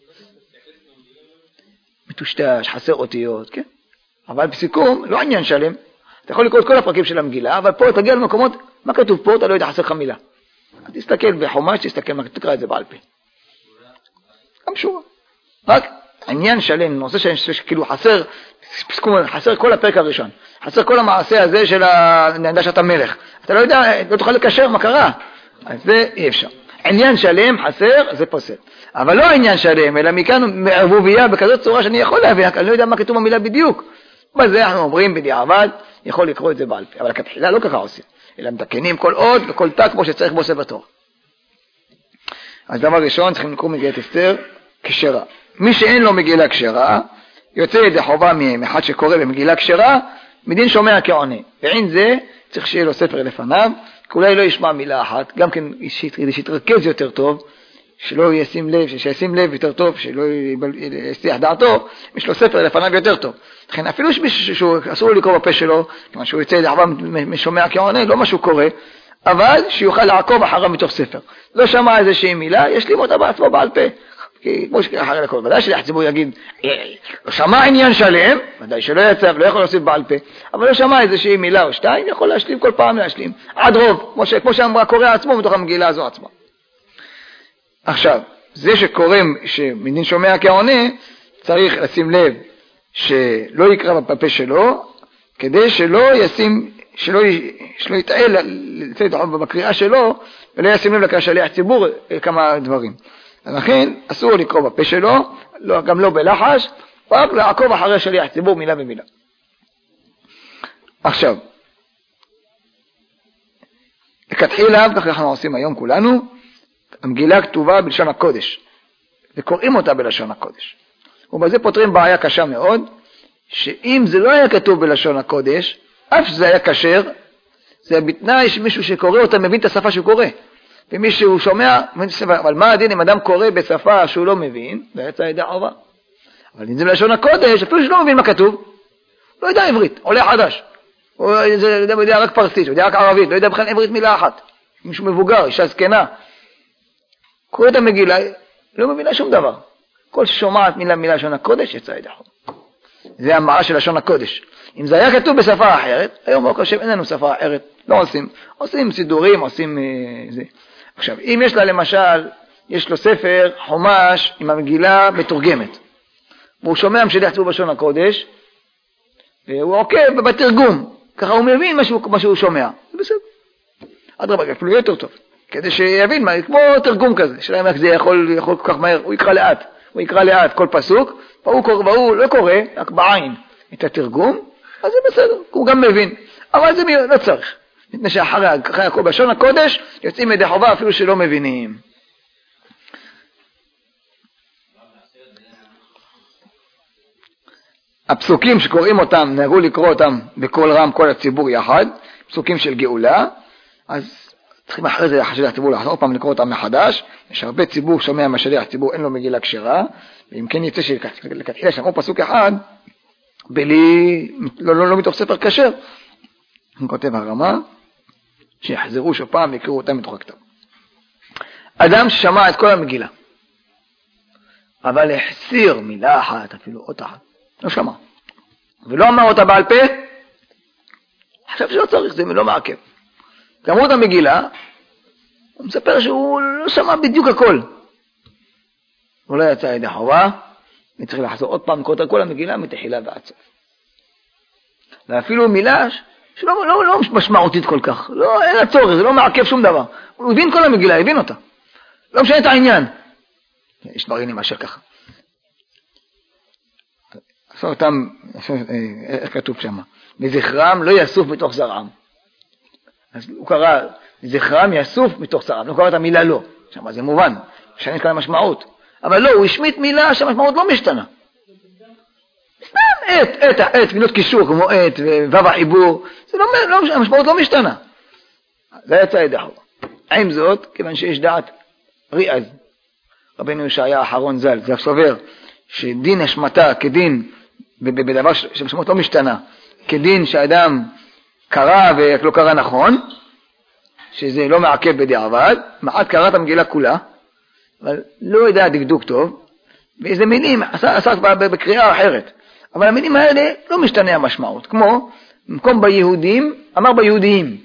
מטושטש, חסר אותיות, כן? אבל בסיכום, לא עניין שלם. אתה יכול לקרוא את כל הפרקים של המגילה, אבל פה תגיע למקומות, מה כתוב פה? אתה לא יודע, חסר לך מילה. תסתכל בחומש, תקרא את זה בעל פה. גם שורה. רק עניין שלם, נושא שכאילו חסר כל הפרק הראשון. חסר כל המעשה הזה של הנדשת המלך. אתה לא יודע, לא תוכל לקשר מה קרה. אז זה אי אפשר. עניין שלם חסר, זה פוסל. אבל לא עניין שלם, אלא מכאן מערבוביה בכזאת צורה שאני יכול להבין, אני לא יודע מה כתוב במילה בדיוק. בזה אנחנו אומרים בדיעבד, יכול לקרוא את זה בעל פה. אבל הכתחילה לא ככה עושים, אלא מתקנים כל עוד וכל תא כמו שצריך בו ספר תורה. אז דבר ראשון, צריכים לקרוא מגילת אסתר כשרה. מי שאין לו מגילה כשרה, יוצא ידי חובה מאחד שקורא במגילה כשרה, מדין שומע כעונה. ועין זה צריך שיהיה לו ספר לפניו, כי אולי לא ישמע מילה אחת, גם כן שיתרכז יותר טוב, שלא ישים לב יותר טוב, שלא יסיח דעתו, יש לו ספר לפניו יותר טוב. לכן אפילו שהוא אסור לו לקרוא בפה שלו, כיוון שהוא יוצא ידי חובה משומע כעונה, לא משהו קורא, אבל שיוכל לעקוב אחריו מתוך ספר. לא שמע איזושהי מילה, יש לי אותה בעצמו בעל פה. כי כמו שאחרי לכל, ודאי שליח ציבור יגיד, לא שמע עניין שלם, ודאי שלא יצא ולא יכול להוסיף בעל פה, אבל לא שמע איזושהי מילה או שתיים, יכול להשלים כל פעם להשלים, עד רוב, כמו שאמרה קורא עצמו מתוך המגילה הזו עצמה. עכשיו, זה שקורא, שמדין שומע כעונה, צריך לשים לב שלא יקרא בפה שלו, כדי שלא יתעל בקריאה שלו, ולא ישים לב כשליח ציבור כמה דברים. לכן אסור לקרוא בפה שלו, גם לא בלחש, רק לעקוב אחרי שליח ציבור מילה במילה. עכשיו, לכתחילה, כך אנחנו עושים היום כולנו, המגילה כתובה בלשון הקודש, וקוראים אותה בלשון הקודש. ובזה פותרים בעיה קשה מאוד, שאם זה לא היה כתוב בלשון הקודש, אף שזה היה כשר, זה בתנאי שמישהו שקורא אותה מבין את השפה שהוא קורא. ומישהו שומע, אבל מה הדין אם אדם קורא בשפה שהוא לא מבין, זה יצא ידי חובה. אבל אם זה בלשון הקודש, אפילו שלא מבין מה כתוב, לא יודע עברית, עולה חדש. הוא יודע רק פרסית, הוא יודע רק ערבית, לא יודע בכלל עברית מילה אחת. מישהו מבוגר, אישה זקנה. קורא את המגילה, לא מבינה שום דבר. כל ששומעת מילה לשון הקודש, יצא ידי חובה. זה המראה של לשון הקודש. אם זה היה כתוב בשפה אחרת, היום ברוך השם אין לנו שפה אחרת, לא עושים סידורים, עושים זה. עכשיו, אם יש לה למשל, יש לו ספר חומש עם המגילה מתורגמת, והוא שומע משליח ציבור בלשון הקודש, והוא עוקב בתרגום, ככה הוא מבין מה שהוא שומע, זה בסדר. אדרבה, אפילו יותר טוב, כדי שיבין מה, כמו תרגום כזה, שלהם איך זה יכול כל כך מהר, הוא יקרא לאט כל פסוק, והוא לא קורא, רק בעין את התרגום, אז זה בסדר, הוא גם מבין, אבל זה לא צריך, מפני שאחרי הכל בלשון הקודש, יוצאים ידי חובה אפילו שלא מבינים. הפסוקים שקוראים אותם, נהגו לקרוא אותם בכל רם, כל הציבור יחד, פסוקים של גאולה, אז צריכים אחרי זה שליח הציבור לחזור פעם לקרוא אותם מחדש. יש הרבה ציבור שומע מהשליח הציבור, אין לו מגילה כשרה, ואם כן יצא שלכתחילה שמעו פסוק אחד, לא מתוך ספר כשר, הוא כותב הרמה, שיחזרו שוב פעם ויקראו אותם מתוך הכתב. אדם ששמע את כל המגילה, אבל החסיר מילה אחת, אפילו אות אחת, לא שמע, ולא אמר אותה בעל פה, חשב שלא צריך, זה לא מעכב. גמרו את המגילה, הוא מספר שהוא לא שמע בדיוק הכל. הוא לא יצא ידי חובה, וצריך לחזור עוד פעם, לקרוא את כל המגילה מתחילה ועד סוף. ואפילו מילה שלא משמעותית כל כך, אין לה צורך, זה לא מעכב שום דבר. הוא הבין כל המגילה, הבין אותה. לא משנה את העניין. יש דברים למשל ככה. עשו אותם, איך כתוב שם? וזכרם לא יסוף מתוך זרעם. אז הוא קרא, זכרם יסוף מתוך זרעם, לא קרא את המילה לא. שם זה מובן, משנה כאן המשמעות. אבל לא, הוא השמיט מילה שהמשמעות לא משתנה. סתם עת, מילות קישור כמו עת ווו החיבור, המשמעות לא משתנה. זה יצא ידי חובה. עם זאת, כיוון שיש דעת ריאז, רבנו ישעיה האחרון ז"ל, זה סובר שדין השמטה כדין, בדבר שהמשמעות לא משתנה, כדין שהאדם קרא ולא קרא נכון, שזה לא מעכב בדיעבד, מעט קרא את המגילה כולה, אבל לא יודע דקדוק טוב, ואיזה מילים עסק בקריאה אחרת. אבל המילים האלה לא משתנה המשמעות, כמו במקום ביהודים, אמר ביהודיים.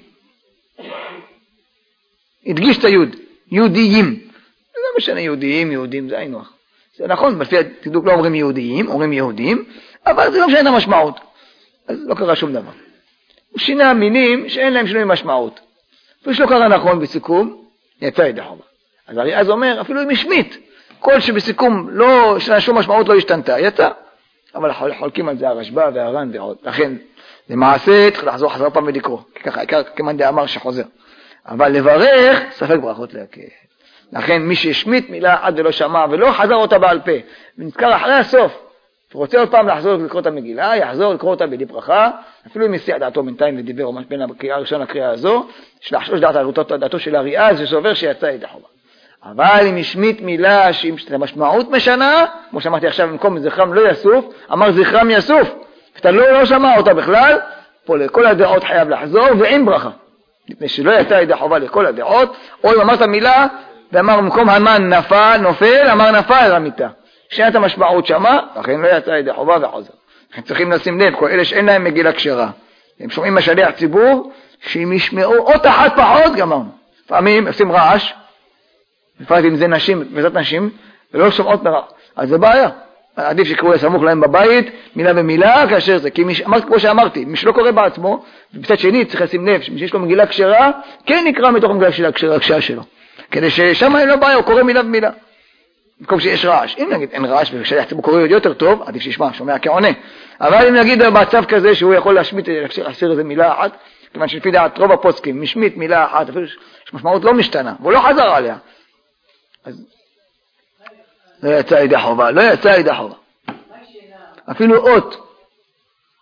הדגיש את היוד, יהודיים. זה לא משנה יהודים זה אינוח. זה נכון, לפי הדקדוק לא אומרים יהודיים, אומרים יהודים, אבל זה לא משנה את המשמעות. אז לא קרה שום דבר. הוא שינה מינים שאין להם שינוי משמעות. אפילו שלא קרה נכון בסיכום, יצא ידי חובה. אז אומר, אפילו אם השמיט, כל שבסיכום לא שנה שום משמעות לא השתנתה, יצא. אבל חולקים על זה הרשב"א והר"ן ועוד. לכן, למעשה צריך לחזור חזרה פעם ולקרוא. ככה, כמאן דאמר שחוזר. אבל לברך, ספק ברכות להקל. לכן, מי שהשמיט מילה עד ולא שמע ולא חזר אותה בעל פה, ונזכר אחרי הסוף, ורוצה עוד פעם לחזור לקרוא את המגילה, יחזור לקרוא אותה בלי ברכה, אפילו אם יסיע דעתו בינתיים ודיבר ממש בין הקריאה הראשונה לקריאה הזו, יש לחשוש דעתו של הריאה, זה סובר שיצא ידי חובה. אבל אם השמיט מילה שהמשמעות משנה, כמו שאמרתי עכשיו, במקום זכרם לא יסוף, אמר זכרם יסוף, אתה לא שמע אותה בכלל, פה לכל הדעות חייב לחזור ועם ברכה, מפני שלא יצא ידי חובה לכל הדעות, או אם אמרת מילה, ואמר במקום המן נופל, אמר נפל למיטה. שנת המשמעות שמה, לכן לא יצא ידי חובה וחוזר. אנחנו צריכים לשים לב, כל אלה שאין להם מגילה כשרה. הם שומעים משליח ציבור, שאם ישמעו אות אחת פחות, גמרנו. לפעמים עושים רעש, בפרט אם זה נשים, וזאת נשים, ולא שומעות מרע. אז זה בעיה. עדיף שקראו לסמוך להם בבית, מילה במילה, כאשר זה. כי כמו שאמרתי, מי שלא קורא בעצמו, ובצד שני צריך לשים לב, שמי שיש לו מגילה כשרה, כן נקרא מתוך מגילה כשרה שלו. כדי ששם אין לו בעיה, הוא קורא מילה במילה. במקום שיש רעש. אם נגיד אין רעש ושליח ציבור קורא יותר טוב, עדיף שישמע, שומע כעונה. אבל אם נגיד במצב כזה שהוא יכול להשמיט, להסיר איזה מילה אחת, כיוון שלפי דעת רוב הפוסקים, משמיט מילה אחת, אפילו שמשמעות לא משתנה, והוא לא חזר עליה. אז לא יצא ידי חובה, אפילו אות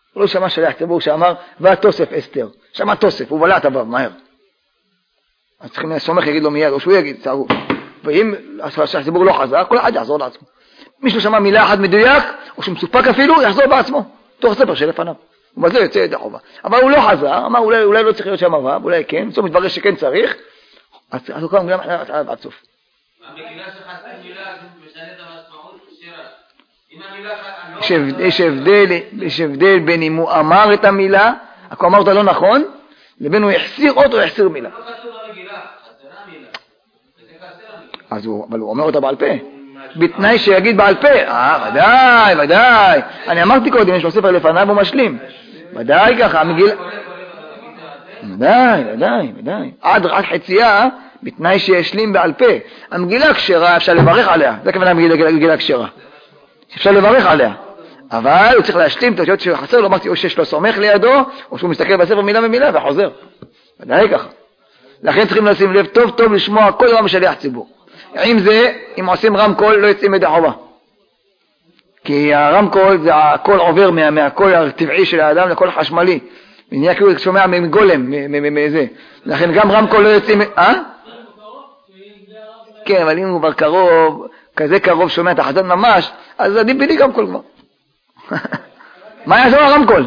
הוא לא שמע שליח ציבור שאמר, ותוסף אסתר. שמע תוסף, הוא בלע את הוו, מהר. אז צריכים לסומך, יגיד לו מיד, או שהוא יגיד, צערו. ואם השליח ציבור לא חזק, כל אחד יחזור לעצמו. מישהו שמע מילה אחת מדויק, או שמסופק אפילו, יחזור בעצמו. תוך ספר שלפניו. ובזה יוצא ידי חובה. אבל הוא לא חזר, אמר, אולי לא צריך להיות שם הוו, אולי כן, בסוף מתברר שכן צריך, אז הוא קם גם עד סוף. המגילה שחסר מילה, זה משנה את המשמעות שירה. יש הבדל בין אם הוא אמר את המילה, הוא אמר אותה לא נכון, לבין הוא החסיר אותו או החסיר מילה. לא כתוב במגילה, חסרה מילה. אבל הוא אומר אותה בעל פה. בתנאי שיגיד בעל פה. ודאי. אני אמרתי קודם, יש לו ספר לפניו והוא משלים. ודאי ככה, המגילה... ודאי. עד חצייה, בתנאי שישלים בעל פה. המגילה כשרה, אפשר לברך עליה. זה כמובן המגילה כשרה. אפשר לברך עליה. אבל הוא צריך להשלים את אותיות שחסר, לא אמרתי או שיש לו סומך לידו, או שהוא מסתכל בספר מילה ומילה וחוזר. ודאי ככה. לכן צריכים לשים לב טוב לשמוע כל דבר משליח ציבור. עם זה, אם עושים רמקול, לא יוצאים ידי חובה. כי הרמקול, זה הקול עובר מהקול הטבעי של האדם לקול חשמלי. ונהיה כאילו שומע מגולם, מזה. לכן גם רמקול לא יוצאים... כן, אבל אם הוא כבר קרוב, כזה קרוב שומע את החזון ממש, אז עדיף בלי רמקול כבר. מה יעזור הרמקול?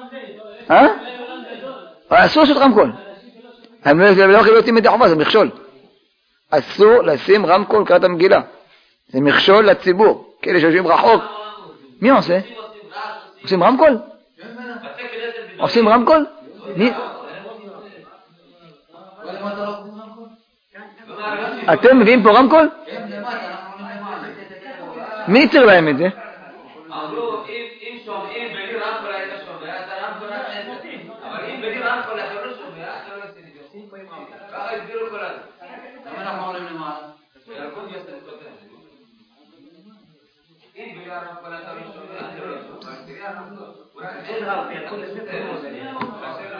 אסור לעשות רמקול. הם לא יכולים יוצאים ידי חובה, זה מכשול. אסור לשים רמקול קראת המגילה. זה מכשול לציבור. כאלה שיושבים רחוק. מי עושה? עושים רמקול? עושים רמקול? מי? אתם מביאים פה רמקול? מי יצר להם את זה? אמרו, אם שומעים בלי רמקול היית שומע, אז הרמקול רק אין. אבל אם בלי רמקול אתה לא שומע, אתה לא יוצא נגד. ככה הסבירו כל הזה. למה אנחנו עולים למעלה? ירקוד יוצא נקודם. אם בלי רמקול אתה לא שומע, אתה לא שומע. אין רמקול, ירקוד יוצא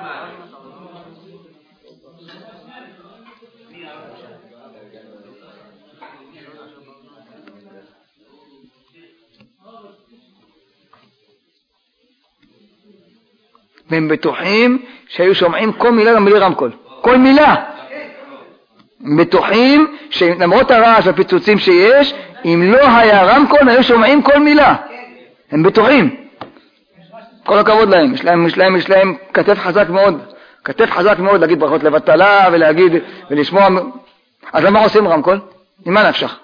והם בטוחים שהיו שומעים כל מילה גם בלי רמקול. כל מילה. הם בטוחים שלמרות הרעש והפיצוצים שיש, אם לא היה רמקול, היו שומעים כל מילה. הם בטוחים. כל הכבוד להם. יש להם כתף חזק מאוד להגיד ברכות לבטלה ולהגיד ולשמוע. אז למה עושים רמקול? ממה נפשך?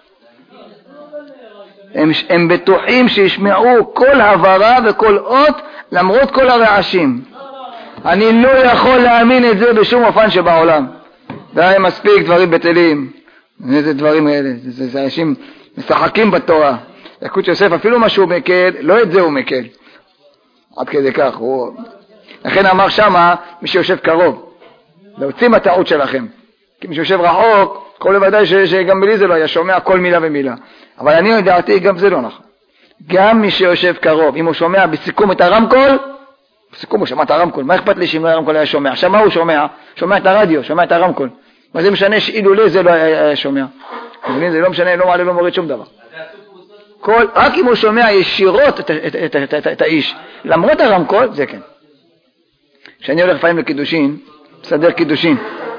הם בטוחים שישמעו כל הברה וכל אות למרות כל הרעשים. אני לא יכול להאמין את זה בשום אופן שבעולם. די מספיק דברים בטלים. איזה דברים האלה. זה אנשים משחקים בתורה. יקוד יוסף אפילו משהו מקל, לא את זה הוא מקל. עד כדי כך. לכן אמר שמה מי שיושב קרוב. להוציא מהטעות שלכם. כי מי שיושב רחוק, כל לוודאי שגם בלי זה לא היה שומע כל מילה ומילה. אבל אני יודעתי גם זה לא נכון. גם מי שיושב קרוב, אם הוא שומע בסיכום את הרמקול, בסיכום הוא שמע את הרמקול, מה אכפת לי שאם לא הרמקול היה שומע? עכשיו מה הוא שומע? שומע את הרדיו, שומע את הרמקול. מה זה משנה שאילולא זה לא היה שומע? זה לא משנה, לא מעלה, לא מוריד שום דבר. רק אם הוא שומע ישירות את האיש, למרות הרמקול, זה כן. כשאני הולך לפעמים לקידושין, מסדר קידושין,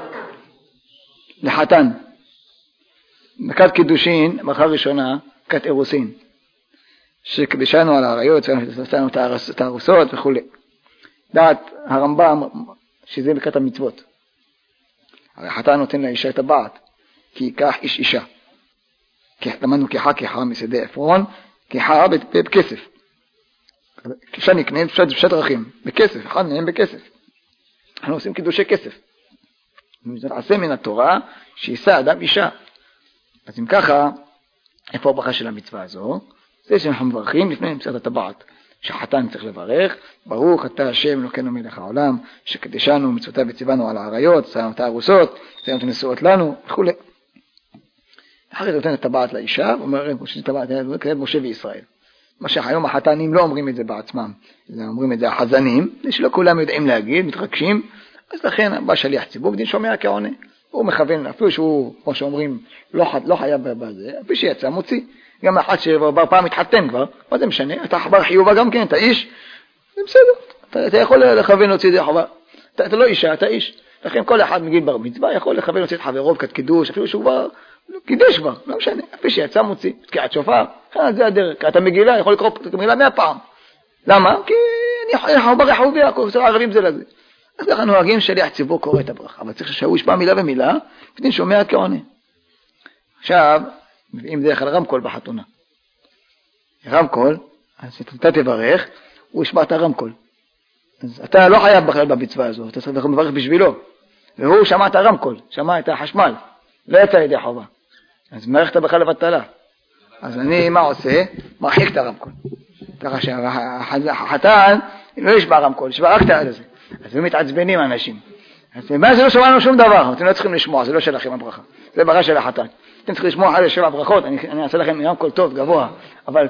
לחתן. מכת קידושין, ברכה ראשונה, מכת אירוסין. שקדישנו על העריות, שעשינו את הארוסות וכו'. דעת הרמב"ם, שזה מכת המצוות. הרי החתן נותן לאישה את הבעת, כי ייקח איש אישה. למדנו כיחה משדה עפרון, כיחה בכסף. אישה נקנית בשת דרכים, בכסף, אחד מהם בכסף. אנחנו עושים קידושי כסף. זה עשה מן התורה שישא אדם אישה. אז אם ככה, איפה הברכה של המצווה הזו? זה שאנחנו מברכים לפני מציאת הטבעת, שהחתן צריך לברך, ברוך אתה השם אלוקינו מלך העולם, שקדשנו מצוותיו וציוונו על העריות, עשינו את הארוסות, עשינו את הנשואות לנו, וכו'. אחרי זה נותן את הטבעת לאישה, ואומר, כעת משה וישראל. מה שהיום החתנים לא אומרים את זה בעצמם, אומרים את זה החזנים, זה שלא כולם יודעים להגיד, מתרגשים, אז לכן בא שליח ציבור, ודין שומע כעונה. הוא מכוון, אפילו שהוא, כמו שאומרים, לא חייב בזה, אפילו שיצא, מוציא. גם אחד שבר פעם התחתן כבר, מה זה משנה? אתה חבר חיובה גם כן, אתה איש, זה בסדר. אתה יכול לכוון להוציא ידי חובה. אתה לא אישה, אתה איש. לכן כל אחד מגיל בר מצווה יכול לכוון להוציא את חברו בקת קידוש, אפילו שהוא כבר קידש כבר, לא משנה. אפילו שיצא מוציא, תקיעת שופר, זה הדרך. כי אתה מגילה, יכול לקרוא את המגילה 100 פעם. למה? כי אנחנו ברחוביה, כל ערבים זה לזה. אז אנחנו נוהגים שליח ציבור קורא את הברכה, אבל צריך שהוא ישמע מילה ומילה, ודין שומע כעונה. עכשיו, אם דרך על רמקול בחתונה. רמקול, אז אתה תברך, הוא ישמע את הרמקול. אז אתה לא חייב בכלל במצווה הזו, אתה צריך לברך בשבילו. והוא שמע את הרמקול, שמע את החשמל, לא יצא ידי חובה. אז מערכת בכלל לבטלה. אז אני, מה עושה? מרחיק את הרמקול. ככה שהחתן לא ישמע רמקול, ישמע רק את הזה. אז הם מתעצבנים האנשים. אז מה זה לא שמענו שום דבר, אתם לא צריכים לשמוע, זה לא שלכם הברכה. זה ברכה של החתן. אתם צריכים לשמוע אחת לשבע ברכות, אני אעשה לכם רמקול טוב, גבוה. אבל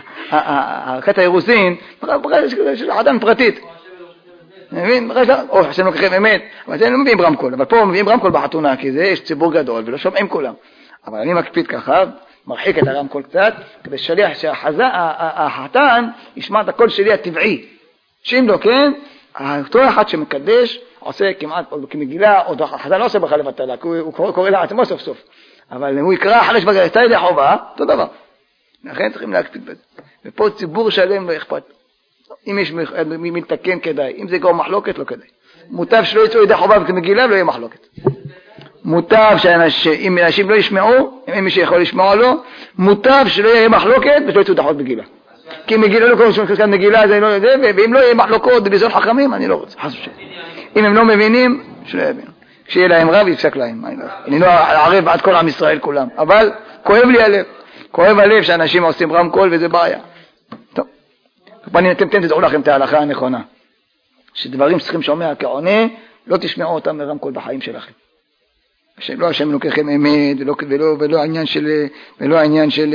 הקטע האירוסין, ברכה של החתן פרטית. מבין? או חשבנו לוקחים אמת, אבל זה לא מביאים רמקול, אבל פה מביאים רמקול בחתונה, כי זה יש ציבור גדול ולא שומעים כולם. אבל אני מקפיד ככה, מרחיק את הרמקול קצת, כדי שליח שהחתן ישמע את הקול שלי הטבעי. שאם לא כן, אותו אחד שמקדש עושה כמעט כמגילה, או החתן לא עושה בכלל לבטלה, כי הוא קורא לעצמו סוף סוף. אבל הוא יקרא אחרי שבגלל יצא ידי חובה, אותו דבר. לכן צריכים להקפיד בזה. ופה ציבור שלם לא אכפת. אם יש מי מתקן כדאי, אם זה כבר מחלוקת לא כדאי. מוטב שלא יצאו ידי חובה וכמגילה לא יהיה מחלוקת. מוטב שאם אנשים לא ישמעו, אם מי שיכול לשמוע לו, מוטב שלא יהיה מחלוקת ושלא יצאו דחות בגילה. כי מגילה לא קוראים כאן מגילה, זה לא יודע, ואם לא יהיה מחלוקות בביזון חכמים, אני לא רוצה, חס ושלום. אם הם לא מבינים, שלא יבינו. כשיהיה להם רב, יפסק להם. אני לא אערב בעד כל עם ישראל כולם, אבל כואב לי הלב. כואב הלב שאנשים עושים רמקול וזה בעיה. טוב. אתם תדעו לכם את ההלכה הנכונה. שדברים שצריכים שומע כעונה, לא תשמעו אותם מרמקול בחיים שלכם. לא השם לוקחם אמת, ולא העניין של,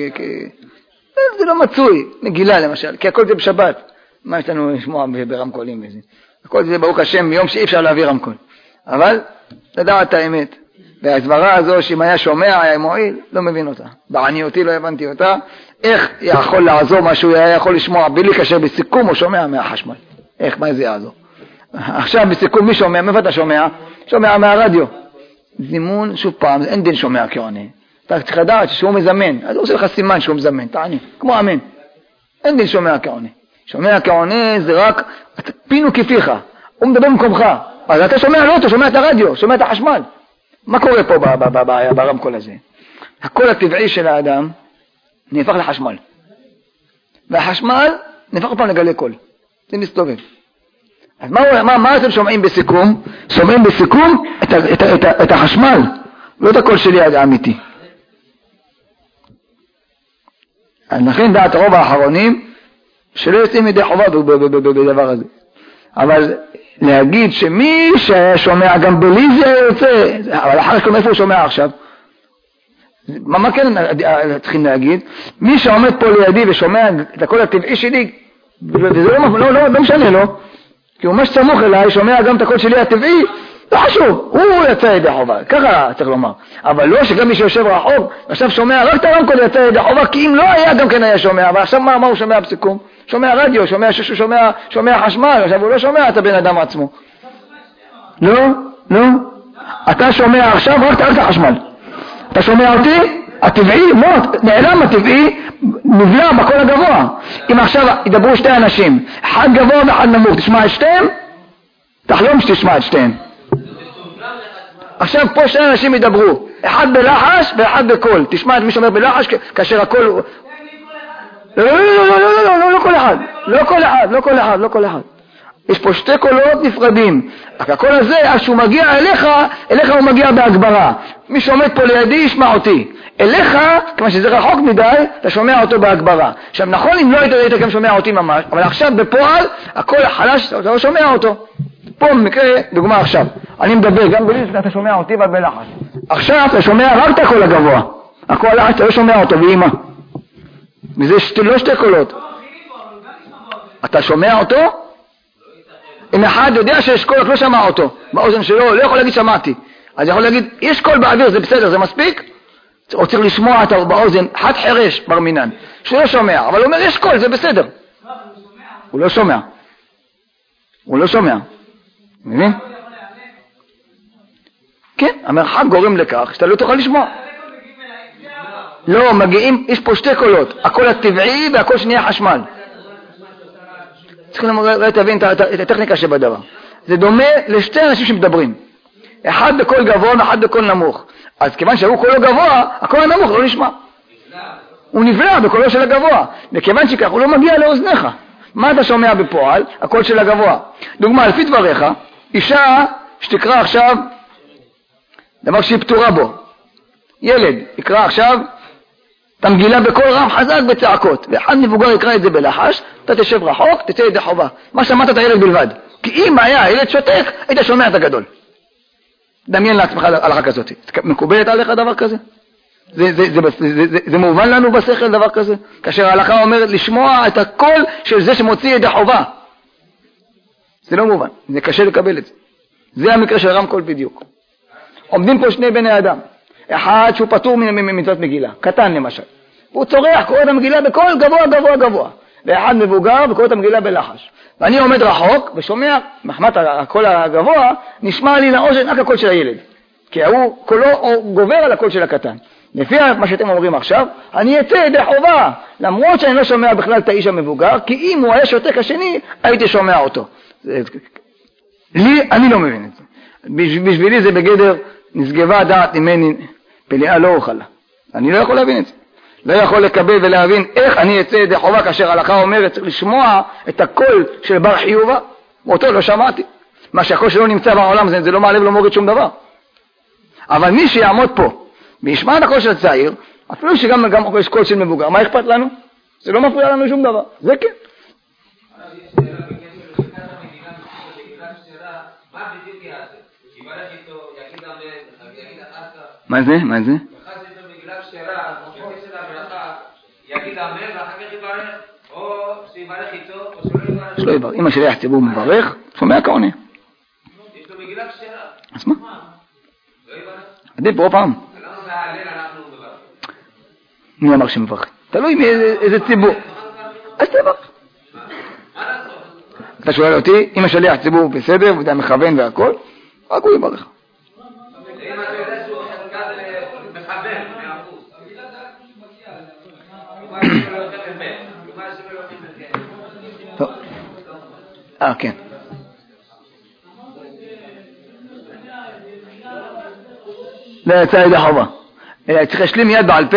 זה לא מצוי, מגילה למשל, כי הכל זה בשבת. מה יש לנו לשמוע ברמקולים וזה? הכל זה ברוך השם, יום שאי אפשר להביא רמקול. אבל, לדעת האמת. והסברה הזו, שאם היה שומע, היה מועיל, לא מבין אותה. בעניותי לא הבנתי אותה. איך יכול לעזור משהו, היה יכול לשמוע בלי קשר בסיכום, או שומע מהחשמל. איך, מה זה יעזור? עכשיו בסיכום, מי שומע? מאיפה אתה שומע? שומע מהרדיו. זימון, שוב פעם, אין דין שומע כעונה. אתה צריך לדעת שהוא מזמן, אז הוא עושה לך סימן שהוא מזמן, תעני, כמו אמן. אין דין שומע כעונה. שומע כעונה זה רק, פינו כפיך, הוא מדבר במקומך. אז אתה שומע לא, אתה שומע את הרדיו, שומע את החשמל. מה קורה פה ברמקול הזה? הקול הטבעי של האדם נהפך לחשמל. והחשמל נהפך פעם לגלי קול. זה מסתובב. אז מה אתם שומעים בסיכום? שומעים בסיכום את החשמל, לא את הקול שלי האמיתי. אז לכן דעת הרוב האחרונים, שלא יוצאים מדי חובה בדבר הזה. אבל להגיד שמי ששומע גם בלי זה יוצא, אבל אחר כך איפה הוא שומע עכשיו? מה כן צריכים להגיד? מי שעומד פה לידי ושומע את הקול הטבעי שלי, וזה לא משנה לו, כי הוא ממש סמוך אליי, שומע גם את הקול שלי הטבעי, לא חשוב, הוא יצא ידי חובה, ככה צריך לומר. אבל לא שגם מי שיושב רחוק, עכשיו שומע רק את הרמקול יצא ידי חובה, כי אם לא היה גם כן היה שומע, ועכשיו מה הוא שומע בסיכום? שומע רדיו, שומע חשמל, עכשיו הוא לא שומע את הבן אדם עצמו. לא, אתה שומע עכשיו רק את החשמל. אתה שומע אותי? הטבעי, לא, נעלם הטבעי, נבלע בקול הגבוה. אם עכשיו ידברו שתי אנשים, אחד גבוה ואחד נמוך, תשמע את שתיהם? תחלום שתשמע את שתיהם. עכשיו פה שני אנשים ידברו, אחד בלחש ואחד בקול. תשמע את מי שאומר בלחש כאשר הקול... לא כל אחד. יש פה שתי קולות נפרדים. הקול הזה, אז שהוא מגיע אליך הוא מגיע בהגברה. מי שעומד פה לידי ישמע אותי. אליך, כמה שזה רחוק מדי, אתה שומע אותו בהגברה. עכשיו נכון אם לא היית גם שומע אותי ממש, אבל עכשיו בפועל, הקול החלש, אתה לא שומע אותו. פה במקרה, דוגמה עכשיו, אני מדבר גם בלי שאתה שומע אותי בלחש. עכשיו אתה שומע רק את הקול הגבוה. הקול הלחש אתה לא שומע אותו, ואימא. וזה לא שתי קולות. אתה שומע אותו? אם אחד יודע שיש קול, לא שמע אותו. באוזן שלו, לא יכול להגיד שמעתי. אז יכול להגיד, יש קול באוויר, זה בסדר, זה מספיק? או צריך לשמוע אותו באוזן, חד חרש בר מינן, שהוא לא שומע, אבל הוא אומר, יש קול, זה בסדר. הוא לא שומע. הוא לא שומע. מבין? כן, המרחק גורם לכך שאתה לא תוכל לשמוע. לא, מגיעים, יש פה שתי קולות, הקול הטבעי והקול שנהיה חשמל. צריכים להבין את הטכניקה שבדבר. זה דומה לשתי אנשים שמדברים. אחד בקול גבוה ואחד בקול נמוך. אז כיוון שהוא קולו גבוה, הקול הנמוך לא נשמע. הוא נבלע בקולו של הגבוה. וכיוון שכך הוא לא מגיע לאוזניך. מה אתה שומע בפועל? הקול של הגבוה. דוגמה, לפי דבריך, אישה שתקרא עכשיו דבר שהיא פתורה בו. ילד יקרא עכשיו את המגילה בקול רם חזק בצעקות, ואחד מבוגר יקרא את זה בלחש, אתה תשב רחוק, תצא ידי חובה. מה שמעת את הילד בלבד. כי אם היה הילד שותק, היית שומע את הגדול. דמיין לעצמך הלכה כזאת. מקובלת עליך דבר כזה? זה מובן לנו בשכל דבר כזה? כאשר ההלכה אומרת לשמוע את הקול של זה שמוציא ידי חובה. זה לא מובן, זה קשה לקבל את זה. זה המקרה של רמקול בדיוק. עומדים פה שני בני אדם. אחד שהוא פטור ממצוות מגילה, קטן למשל. והוא צורח, קורא את המגילה בקול גבוה גבוה גבוה. ואחד מבוגר וקורא את המגילה בלחש. ואני עומד רחוק ושומע, מחמת הקול הגבוה, נשמע לי לאוזן רק הקול של הילד. כי הוא קולו גובר על הקול של הקטן. לפי מה שאתם אומרים עכשיו, אני אצא ידי חובה, למרות שאני לא שומע בכלל את האיש המבוגר, כי אם הוא היה שותק השני, הייתי שומע אותו. לי, אני לא מבין את זה. בשבילי זה בגדר נשגבה דעת ממני, פלאה לא אוכלה. אני לא יכול להבין את זה. לא יכול לקבל ולהבין איך אני אצא ידי חובה כאשר ההלכה אומרת, צריך לשמוע את הקול של בר חיובה, אותו לא שמעתי. מה שהקול שלו נמצא בעולם זה לא מעלה ולא מוריד שום דבר. אבל מי שיעמוד פה וישמע את הקול של הצעיר, אפילו שגם יש קול של מבוגר, מה אכפת לנו? זה לא מפריע לנו שום דבר. זה כן. מה זה? מה זה? יגיד אמן ואחר כך יברך, או שיברך איתו, או שלא יברך. שלא יברך. אם השליח ציבור מברך, שומע כעונה. יש לו מגילה כשרה. אז מה? לא יברך. עדיף פה פעם. למה בהלל אנחנו מברך? מי אמר שמברך? תלוי מאיזה ציבור. אז תברך. אתה שואל אותי, אם השליח ציבור בסדר, הוא יודע מכוון והכל, רק הוא יברך. אם אתה יודע שהוא מכוון, טוב. כן. לא יצא ידי חובה. צריך להשלים מיד בעל פה.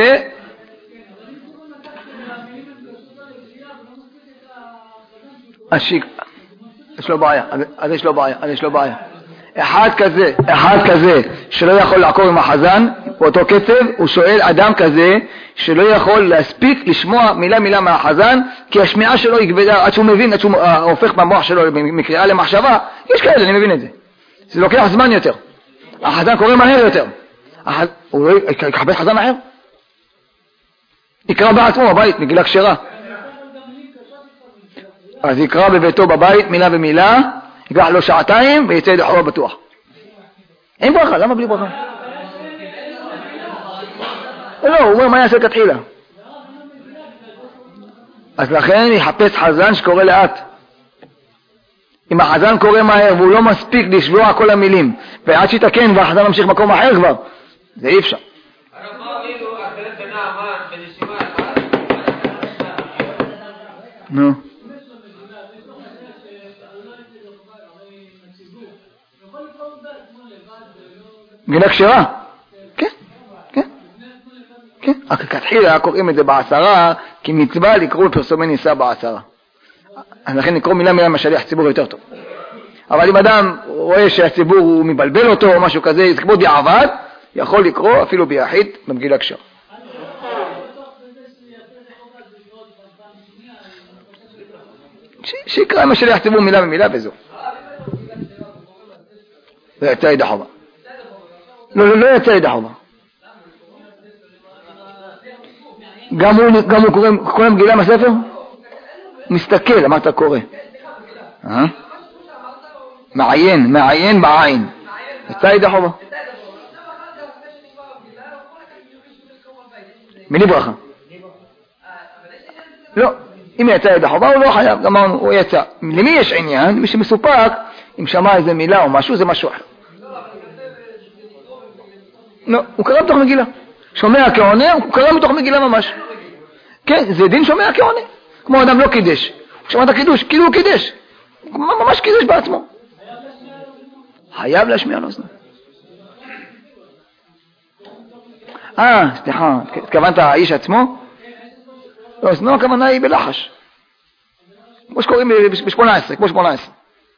יש לו בעיה. אז יש לו בעיה. אחד כזה שלא יכול לעקור עם החזן באותו קצב, הוא שואל אדם כזה שלא יכול להספיק לשמוע מילה מהחזן, כי השמיעה שלו היא כבדה עד שהוא מבין, עד שהוא הופך במוח שלו מקריאה למחשבה. יש כאלה, אני מבין את זה. זה לוקח זמן יותר. החזן קורא מהר יותר. הוא לא יקבל חזן אחר? יקרא בעצמו בבית, מגילה כשרה. אז יקרא בביתו בבית מילה ומילה, יקרח לו שעתיים ויצא ידי חובה בטוח. אין ברכה, למה בלי ברכה? לא, הוא אומר מה יעשה כתחילה. אז לכן יחפש חזן שקורא לאט. אם החזן קורא מהר והוא לא מספיק לשמוע כל המילים, ועד שיתקן והחזן ממשיך מקום אחר כבר, זה אי אפשר. נו. מגילה כשרה? כן, כן, כן. כתחילה קוראים את זה בעשרה, כי מצווה לקרוא בפרסומי ניסה בעשרה. אז לכן לקרוא מילה עם השליח ציבור יותר טוב. אבל אם אדם רואה שהציבור הוא מבלבל אותו או משהו כזה, זה כמו דיעבד, יכול לקרוא אפילו ביחיד במגילה כשרה. שיקרא עם השליח ציבור מילה ומילה וזהו. זה יצא ידי חובה. לא יצא ידי חובה. גם הוא קורא מגילה מהספר? מסתכל, אמרת קורא. מעיין בעין. יצא ידי חובה. בלי ברכה. לא, אם יצא ידי חובה הוא לא חייב, אמרנו, הוא יצא. למי יש עניין? מי שמסופק, אם שמע איזה מילה או משהו, זה משהו אחר. לא, הוא קרא בתוך מגילה. שומע כעונה, הוא קרא בתוך מגילה ממש. כן, זה דין שומע כעונה. כמו אדם לא קידש. הוא שמע את הקידוש, כאילו הוא קידש. ממש קידש בעצמו. חייב להשמיע לאוזנו. סליחה, התכוונת האיש עצמו? לא, אוזנו הכוונה היא בלחש. כמו שקוראים ב-18, כמו 18.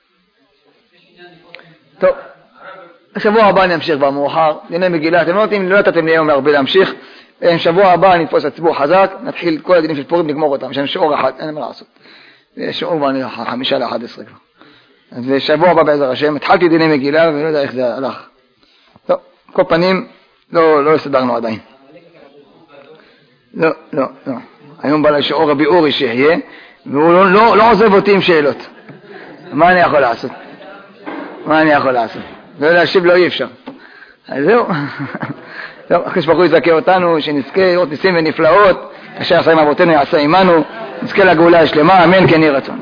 טוב, השבוע הבא נמשיך במאוחר, דיני מגילה, אתם לא נתתם לי היום הרבה להמשיך, שבוע הבא נתפוס את הציבור חזק, נתחיל כל הדינים של פורים, נגמור אותם, יש לנו שיעור אחד, אין מה לעשות. שיעור כבר 5-11 כבר. אז שבוע הבא בעזר השם, התחלתי דיני מגילה ולא יודע איך זה הלך. טוב, כל פנים, לא הסתדרנו עדיין. לא. היום בא לשיעור רבי אורי שיהיה, והוא לא עוזב אותי עם שאלות. מה אני יכול לעשות? לא להשיב לו אי אפשר. אז זהו. הקדוש ברוך הוא יזכה אותנו, שנזכה לראות ניסים ונפלאות, אשר עשה עם אבותינו יעשה עמנו, נזכה לגאולה השלמה, אמן כן יהי רצון.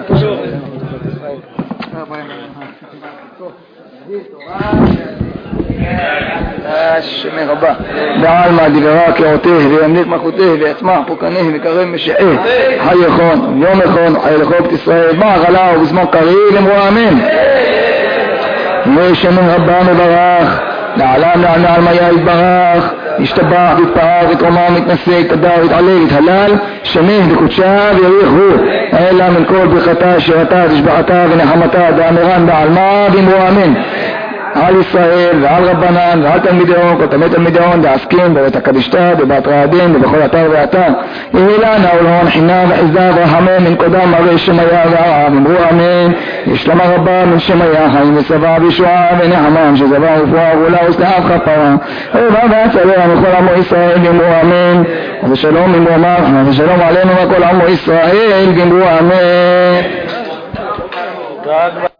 השם רבה בעלמא דברה קראותיו וימליך מלכותיו ויצמח פוקניו וקרב משיחי חי יכון יום יכון חי לחוק ישראל בעגלה ובזמן קריב אמרו אמן. ושם רבה מברך לעלם לעלמא עלמיה יתברך ישתבח ויתפאר ויתרומם ויתנשא יתהדר ויתעלה ויתהלל שמח וקודשה ויריך הוא אלא מן כל ברכתה שירתה תשבחתה ונחמתה דאמרן בעלמא ואמרו אמן. על ישראל ועל רבנן ועל תלמידיון, כל תלמידיון דעסקים בבית הקדישתא בבת רעדים ובכל אתר ואתר יהי לנו ולהון חינם וחיזה ורחמם מן קודם הרי שמיה והרב אמרו אמן. ישלמה רבה מן שמיה חיים וסבא וישועה ונחמם שזבה ופואה ואולה וסלאב כפרה רבה והצלה מכל עמו ישראל גמרו אמן. ושלום אמרו מלך ושלום עלינו וכל עמו ישראל גמרו אמן.